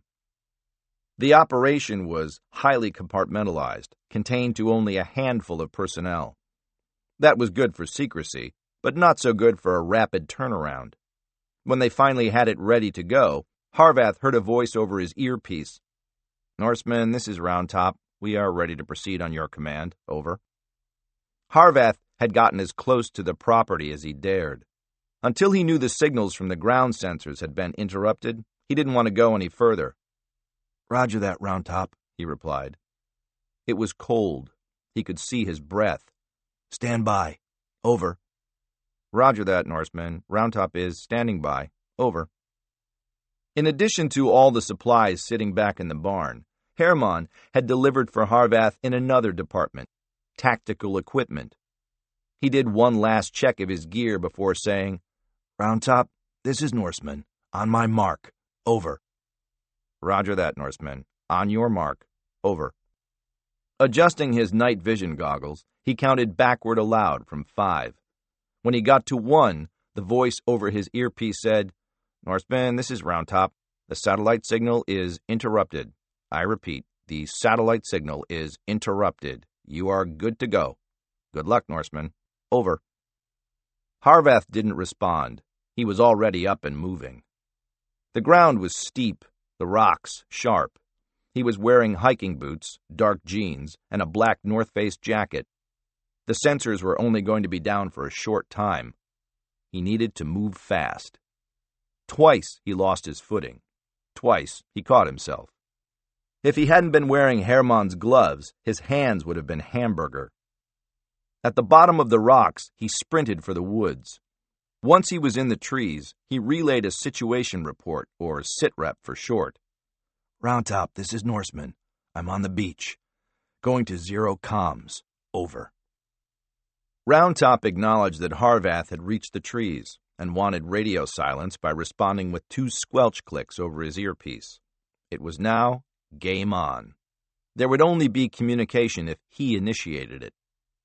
The operation was highly compartmentalized, contained to only a handful of personnel. That was good for secrecy, but not so good for a rapid turnaround. When they finally had it ready to go, Harvath heard a voice over his earpiece. "Norseman, this is Round Top. We are ready to proceed on your command. Over." Harvath had gotten as close to the property as he dared. Until he knew the signals from the ground sensors had been interrupted, he didn't want to go any further. "Roger that, Round Top," he replied. It was cold. He could see his breath. "Stand by. Over." "Roger that, Norseman. Round Top is standing by. Over." In addition to all the supplies sitting back in the barn, Hermann had delivered for Harvath in another department, tactical equipment. He did one last check of his gear before saying, "Round Top, this is Norseman. On my mark. Over." "Roger that, Norseman. On your mark. Over." Adjusting his night vision goggles, he counted backward aloud from 5. When he got to 1, the voice over his earpiece said, "Norseman, this is Round Top. The satellite signal is interrupted. I repeat, the satellite signal is interrupted. You are good to go. Good luck, Norseman. Over." Harvath didn't respond. He was already up and moving. The ground was steep, the rocks sharp. He was wearing hiking boots, dark jeans, and a black North Face jacket. The sensors were only going to be down for a short time. He needed to move fast. Twice he lost his footing. Twice he caught himself. If he hadn't been wearing Hermann's gloves, his hands would have been hamburger. At the bottom of the rocks, he sprinted for the woods. Once he was in the trees, he relayed a situation report, or sitrep for short. Round Top, this is Norseman. I'm on the beach. Going to 0 comms. Over. Round Top acknowledged that Harvath had reached the trees and wanted radio silence by responding with 2 squelch clicks over his earpiece. It was now game on. There would only be communication if he initiated it.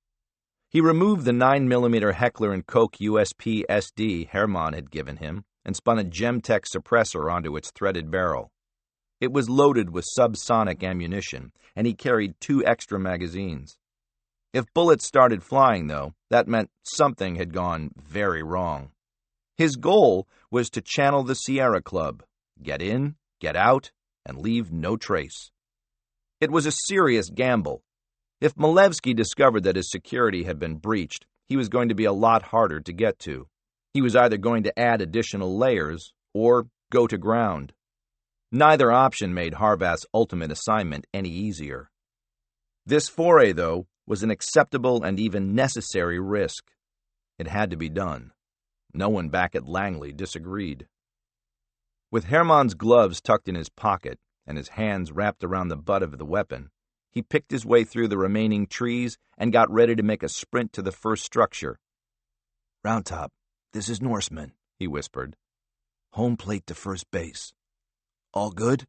He removed the 9mm Heckler & Koch USP SD Hermann had given him and spun a Gemtech suppressor onto its threaded barrel. It was loaded with subsonic ammunition, and he carried 2 extra magazines. If bullets started flying, though, that meant something had gone very wrong. His goal was to channel the Sierra Club, get in, get out, and leave no trace. It was a serious gamble. If Malevsky discovered that his security had been breached, he was going to be a lot harder to get to. He was either going to add additional layers or go to ground. Neither option made Harvath's ultimate assignment any easier. This foray, though, was an acceptable and even necessary risk. It had to be done. No one back at Langley disagreed. With Hermann's gloves tucked in his pocket and his hands wrapped around the butt of the weapon, he picked his way through the remaining trees and got ready to make a sprint to the first structure. Round Top, this is Norseman, he whispered. Home plate to first base. All good?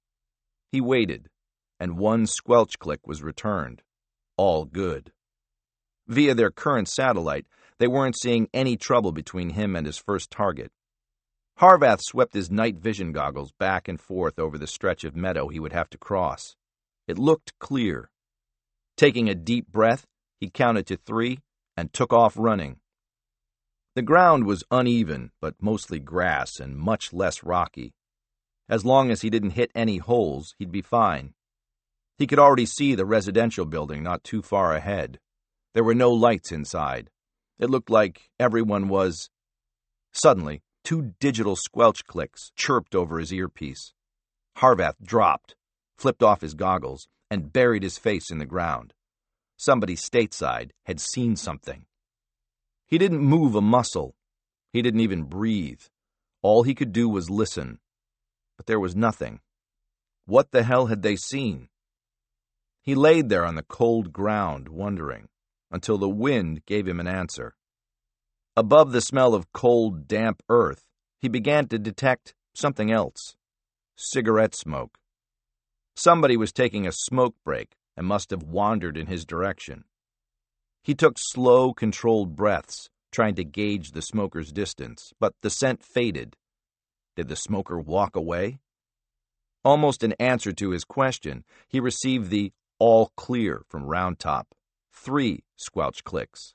He waited, and 1 squelch click was returned. All good. Via their current satellite, they weren't seeing any trouble between him and his first target. Harvath swept his night vision goggles back and forth over the stretch of meadow he would have to cross. It looked clear. Taking a deep breath, he counted to 3 and took off running. The ground was uneven, but mostly grass and much less rocky. As long as he didn't hit any holes, he'd be fine. He could already see the residential building not too far ahead. There were no lights inside. It looked like everyone was... Suddenly, 2 digital squelch clicks chirped over his earpiece. Harvath dropped, flipped off his goggles, and buried his face in the ground. Somebody stateside had seen something. He didn't move a muscle. He didn't even breathe. All he could do was listen. But there was nothing. What the hell had they seen? He laid there on the cold ground, wondering, until the wind gave him an answer. Above the smell of cold, damp earth, he began to detect something else. Cigarette smoke. Somebody was taking a smoke break and must have wandered in his direction. He took slow, controlled breaths, trying to gauge the smoker's distance, but the scent faded. Did the smoker walk away? Almost in answer to his question, he received the all clear from Round Top. 3 squelch clicks.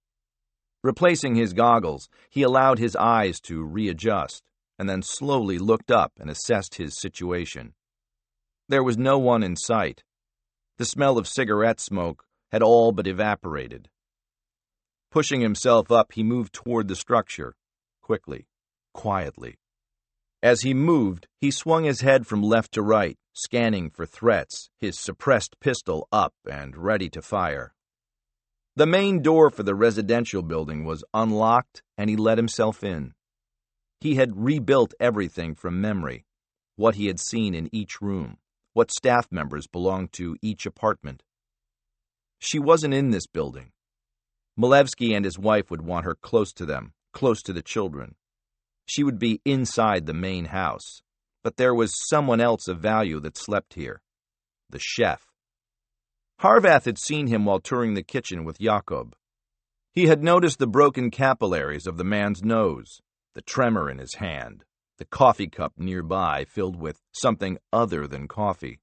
Replacing his goggles, he allowed his eyes to readjust, and then slowly looked up and assessed his situation. There was no one in sight. The smell of cigarette smoke had all but evaporated. Pushing himself up, he moved toward the structure, quickly, quietly. As he moved, he swung his head from left to right, scanning for threats, his suppressed pistol up and ready to fire. The main door for the residential building was unlocked, and he let himself in. He had rebuilt everything from memory, what he had seen in each room, what staff members belonged to each apartment. She wasn't in this building. Malevsky and his wife would want her close to them, close to the children. She would be inside the main house, but there was someone else of value that slept here, the chef. Harvath had seen him while touring the kitchen with Jakob. He had noticed the broken capillaries of the man's nose, the tremor in his hand, the coffee cup nearby filled with something other than coffee.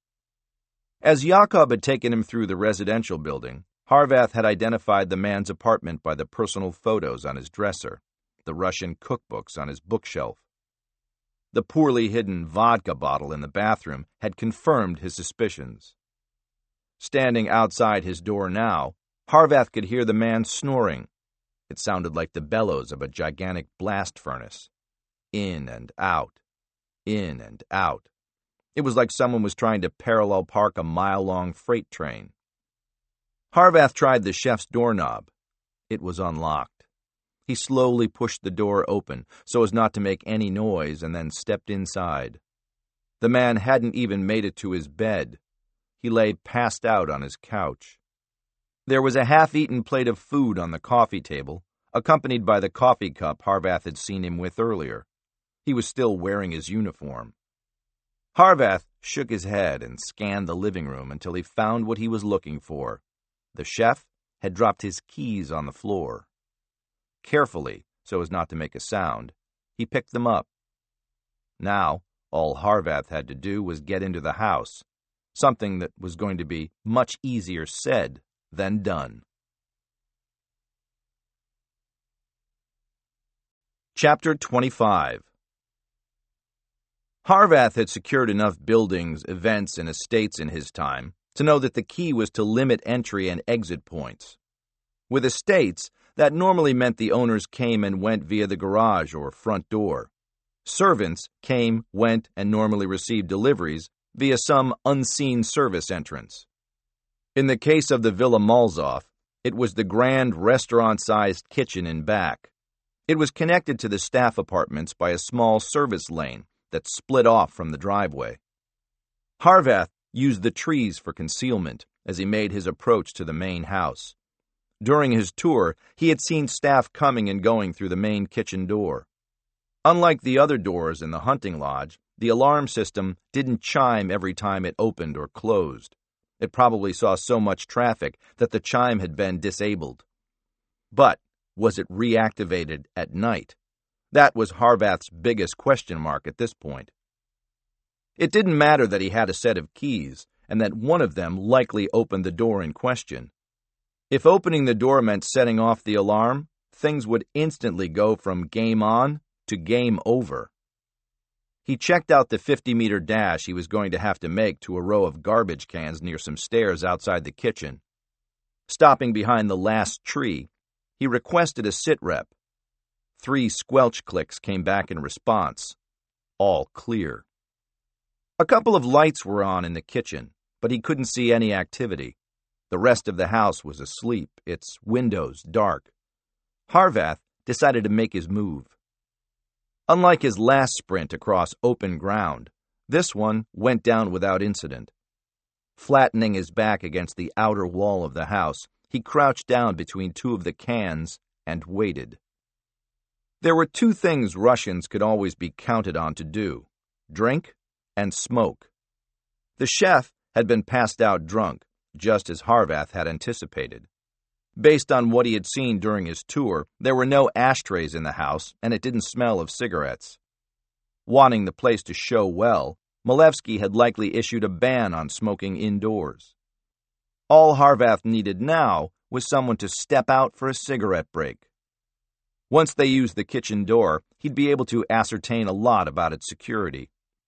As Jakob had taken him through the residential building, Harvath had identified the man's apartment by the personal photos on his dresser, the Russian cookbooks on his bookshelf. The poorly hidden vodka bottle in the bathroom had confirmed his suspicions. Standing outside his door now, Harvath could hear the man snoring. It sounded like the bellows of a gigantic blast furnace. In and out, in and out. It was like someone was trying to parallel park a mile-long freight train. Harvath tried the chef's doorknob. It was unlocked. He slowly pushed the door open so as not to make any noise and then stepped inside. The man hadn't even made it to his bed. He lay passed out on his couch. There was a half-eaten plate of food on the coffee table, accompanied by the coffee cup Harvath had seen him with earlier. He was still wearing his uniform. Harvath shook his head and scanned the living room until he found what he was looking for. The chef had dropped his keys on the floor. Carefully, so as not to make a sound, he picked them up. Now, all Harvath had to do was get into the house, something that was going to be much easier said than done. Chapter 25. Harvath had secured enough buildings, events, and estates in his time to know that the key was to limit entry and exit points. With estates, that normally meant the owners came and went via the garage or front door. Servants came, went, and normally received deliveries via some unseen service entrance. In the case of the Villa Malzoff, it was the grand restaurant-sized kitchen in back. It was connected to the staff apartments by a small service lane that split off from the driveway. Harvath used the trees for concealment as he made his approach to the main house. During his tour, he had seen staff coming and going through the main kitchen door. Unlike the other doors in the hunting lodge, the alarm system didn't chime every time it opened or closed. It probably saw so much traffic that the chime had been disabled. But was it reactivated at night? That was Harvath's biggest question mark at this point. It didn't matter that he had a set of keys, and that one of them likely opened the door in question. If opening the door meant setting off the alarm, things would instantly go from game on to game over. He checked out the 50-meter dash he was going to have to make to a row of garbage cans near some stairs outside the kitchen. Stopping behind the last tree, he requested a sit-rep. 3 squelch clicks came back in response. All clear. A couple of lights were on in the kitchen, but he couldn't see any activity. The rest of the house was asleep, its windows dark. Harvath decided to make his move. Unlike his last sprint across open ground, this one went down without incident. Flattening his back against the outer wall of the house, he crouched down between 2 of the cans and waited. There were 2 things Russians could always be counted on to do: drink and smoke. The chef had been passed out drunk, just as Harvath had anticipated. Based on what he had seen during his tour, there were no ashtrays in the house, and it didn't smell of cigarettes. Wanting the place to show well, Malevsky had likely issued a ban on smoking indoors. All Harvath needed now was someone to step out for a cigarette break. Once they used the kitchen door, he'd be able to ascertain a lot about its security.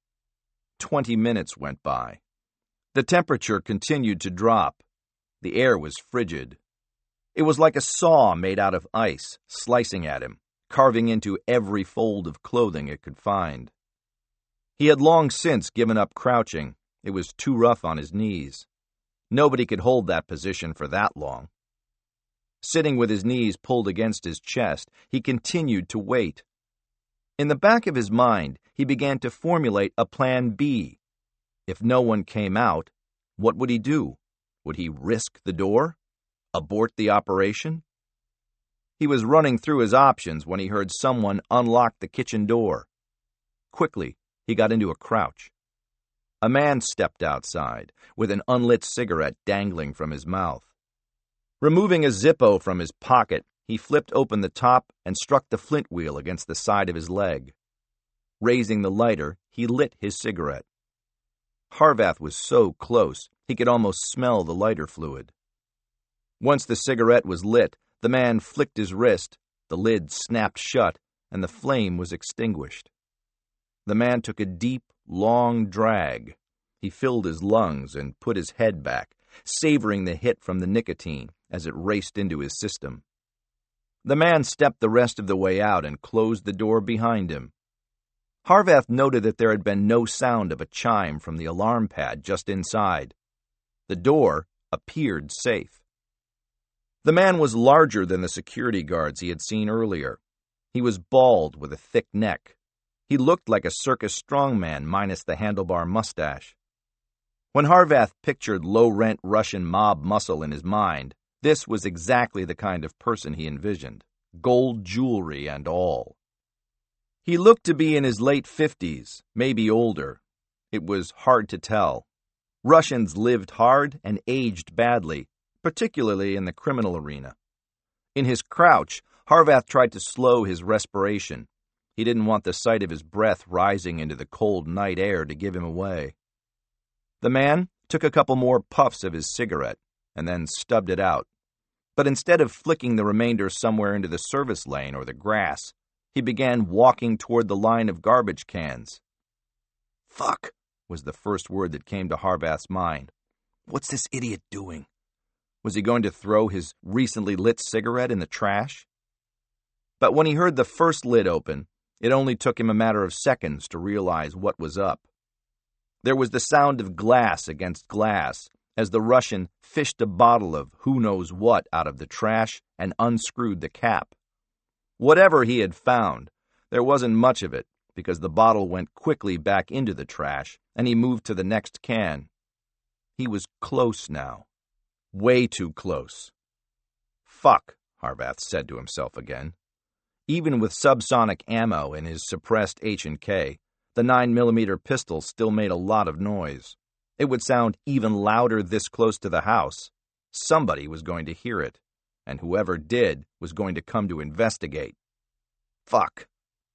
20 minutes went by. The temperature continued to drop. The air was frigid. It was like a saw made out of ice, slicing at him, carving into every fold of clothing it could find. He had long since given up crouching. It was too rough on his knees. Nobody could hold that position for that long. Sitting with his knees pulled against his chest, he continued to wait. In the back of his mind, he began to formulate a plan B. If no one came out, what would he do? Would he risk the door? Abort the operation? He was running through his options when he heard someone unlock the kitchen door. Quickly, he got into a crouch. A man stepped outside, with an unlit cigarette dangling from his mouth. Removing a Zippo from his pocket, he flipped open the top and struck the flint wheel against the side of his leg. Raising the lighter, he lit his cigarette. Harvath was so close, he could almost smell the lighter fluid. Once the cigarette was lit, the man flicked his wrist, the lid snapped shut, and the flame was extinguished. The man took a deep, long drag. He filled his lungs and put his head back, savoring the hit from the nicotine as it raced into his system. The man stepped the rest of the way out and closed the door behind him. Harvath noted that there had been no sound of a chime from the alarm pad just inside. The door appeared safe. The man was larger than the security guards he had seen earlier. He was bald with a thick neck. He looked like a circus strongman minus the handlebar mustache. When Harvath pictured low-rent Russian mob muscle in his mind, this was exactly the kind of person he envisioned, gold jewelry and all. He looked to be in his late 50s, maybe older. It was hard to tell. Russians lived hard and aged badly, particularly in the criminal arena. In his crouch, Harvath tried to slow his respiration. He didn't want the sight of his breath rising into the cold night air to give him away. The man took a couple more puffs of his cigarette and then stubbed it out. But instead of flicking the remainder somewhere into the service lane or the grass, he began walking toward the line of garbage cans. "Fuck," was the first word that came to Harvath's mind. "What's this idiot doing?" Was he going to throw his recently lit cigarette in the trash? But when he heard the first lid open, it only took him a matter of seconds to realize what was up. There was the sound of glass against glass as the Russian fished a bottle of who knows what out of the trash and unscrewed the cap. Whatever he had found, there wasn't much of it because the bottle went quickly back into the trash and he moved to the next can. He was close now. Way too close. "Fuck," Harvath said to himself again. Even with subsonic ammo in his suppressed H&K, the 9mm pistol still made a lot of noise. It would sound even louder this close to the house. Somebody was going to hear it, and whoever did was going to come to investigate. Fuck.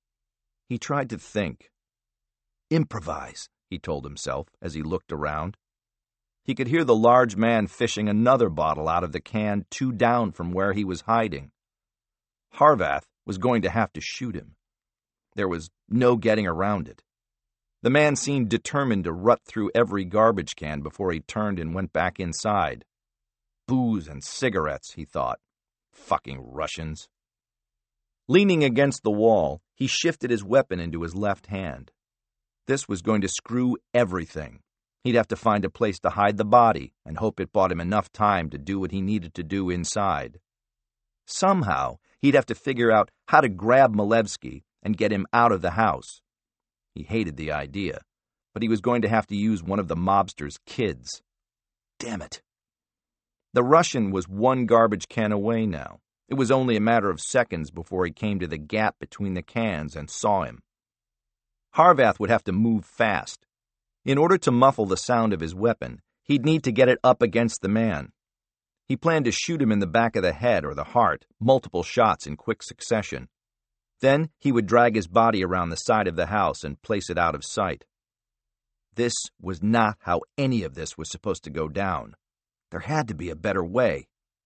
He tried to think. "Improvise," he told himself as he looked around. He could hear the large man fishing another bottle out of the can 2 down from where he was hiding. Harvath was going to have to shoot him. There was no getting around it. The man seemed determined to rut through every garbage can before he turned and went back inside. Booze and cigarettes, he thought. Fucking Russians. Leaning against the wall, he shifted his weapon into his left hand. This was going to screw everything. He'd have to find a place to hide the body and hope it bought him enough time to do what he needed to do inside. Somehow, he'd have to figure out how to grab Malevsky and get him out of the house. He hated the idea, but he was going to have to use one of the mobster's kids. Damn it. The Russian was 1 garbage can away now. It was only a matter of seconds before he came to the gap between the cans and saw him. Harvath would have to move fast. In order to muffle the sound of his weapon, he'd need to get it up against the man. He planned to shoot him in the back of the head or the heart, multiple shots in quick succession. Then he would drag his body around the side of the house and place it out of sight. This was not how any of this was supposed to go down. There had to be a better way.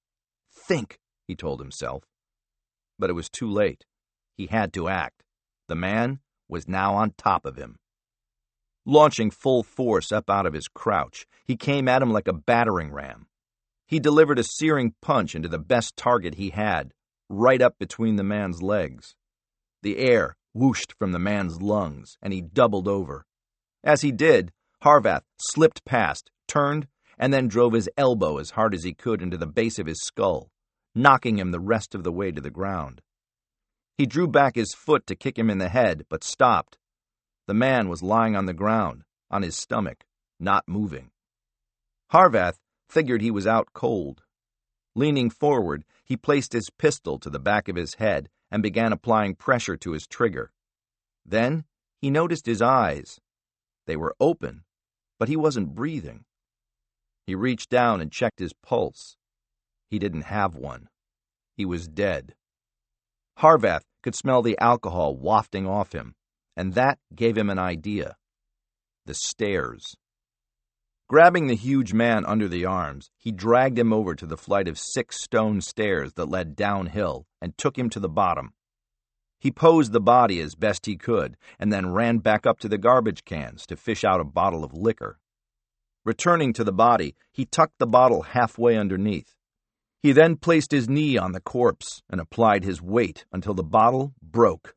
Think, he told himself. But it was too late. He had to act. The man was now on top of him. Launching full force up out of his crouch, he came at him like a battering ram. He delivered a searing punch into the best target he had, right up between the man's legs. The air whooshed from the man's lungs, and he doubled over. As he did, Harvath slipped past, turned, and then drove his elbow as hard as he could into the base of his skull, knocking him the rest of the way to the ground. He drew back his foot to kick him in the head, but stopped. The man was lying on the ground, on his stomach, not moving. Harvath figured he was out cold. Leaning forward, he placed his pistol to the back of his head and began applying pressure to his trigger. Then he noticed his eyes. They were open, but he wasn't breathing. He reached down and checked his pulse. He didn't have one. He was dead. Harvath could smell the alcohol wafting off him, and that gave him an idea. The stairs. Grabbing the huge man under the arms, he dragged him over to the flight of 6 stone stairs that led downhill and took him to the bottom. He posed the body as best he could and then ran back up to the garbage cans to fish out a bottle of liquor. Returning to the body, he tucked the bottle halfway underneath. He then placed his knee on the corpse and applied his weight until the bottle broke.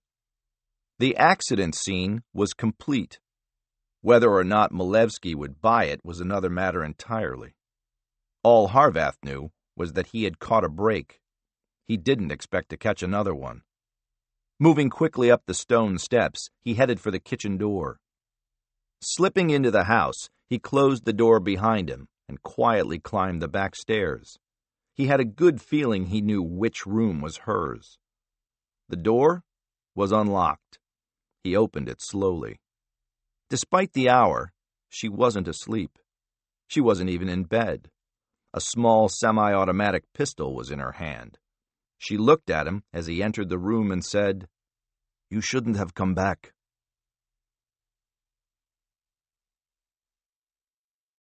The accident scene was complete. Whether or not Malevsky would buy it was another matter entirely. All Harvath knew was that he had caught a break. He didn't expect to catch another one. Moving quickly up the stone steps, he headed for the kitchen door. Slipping into the house, he closed the door behind him and quietly climbed the back stairs. He had a good feeling he knew which room was hers. The door was unlocked. He opened it slowly. Despite the hour, she wasn't asleep. She wasn't even in bed. A small semi-automatic pistol was in her hand. She looked at him as he entered the room and said, "You shouldn't have come back.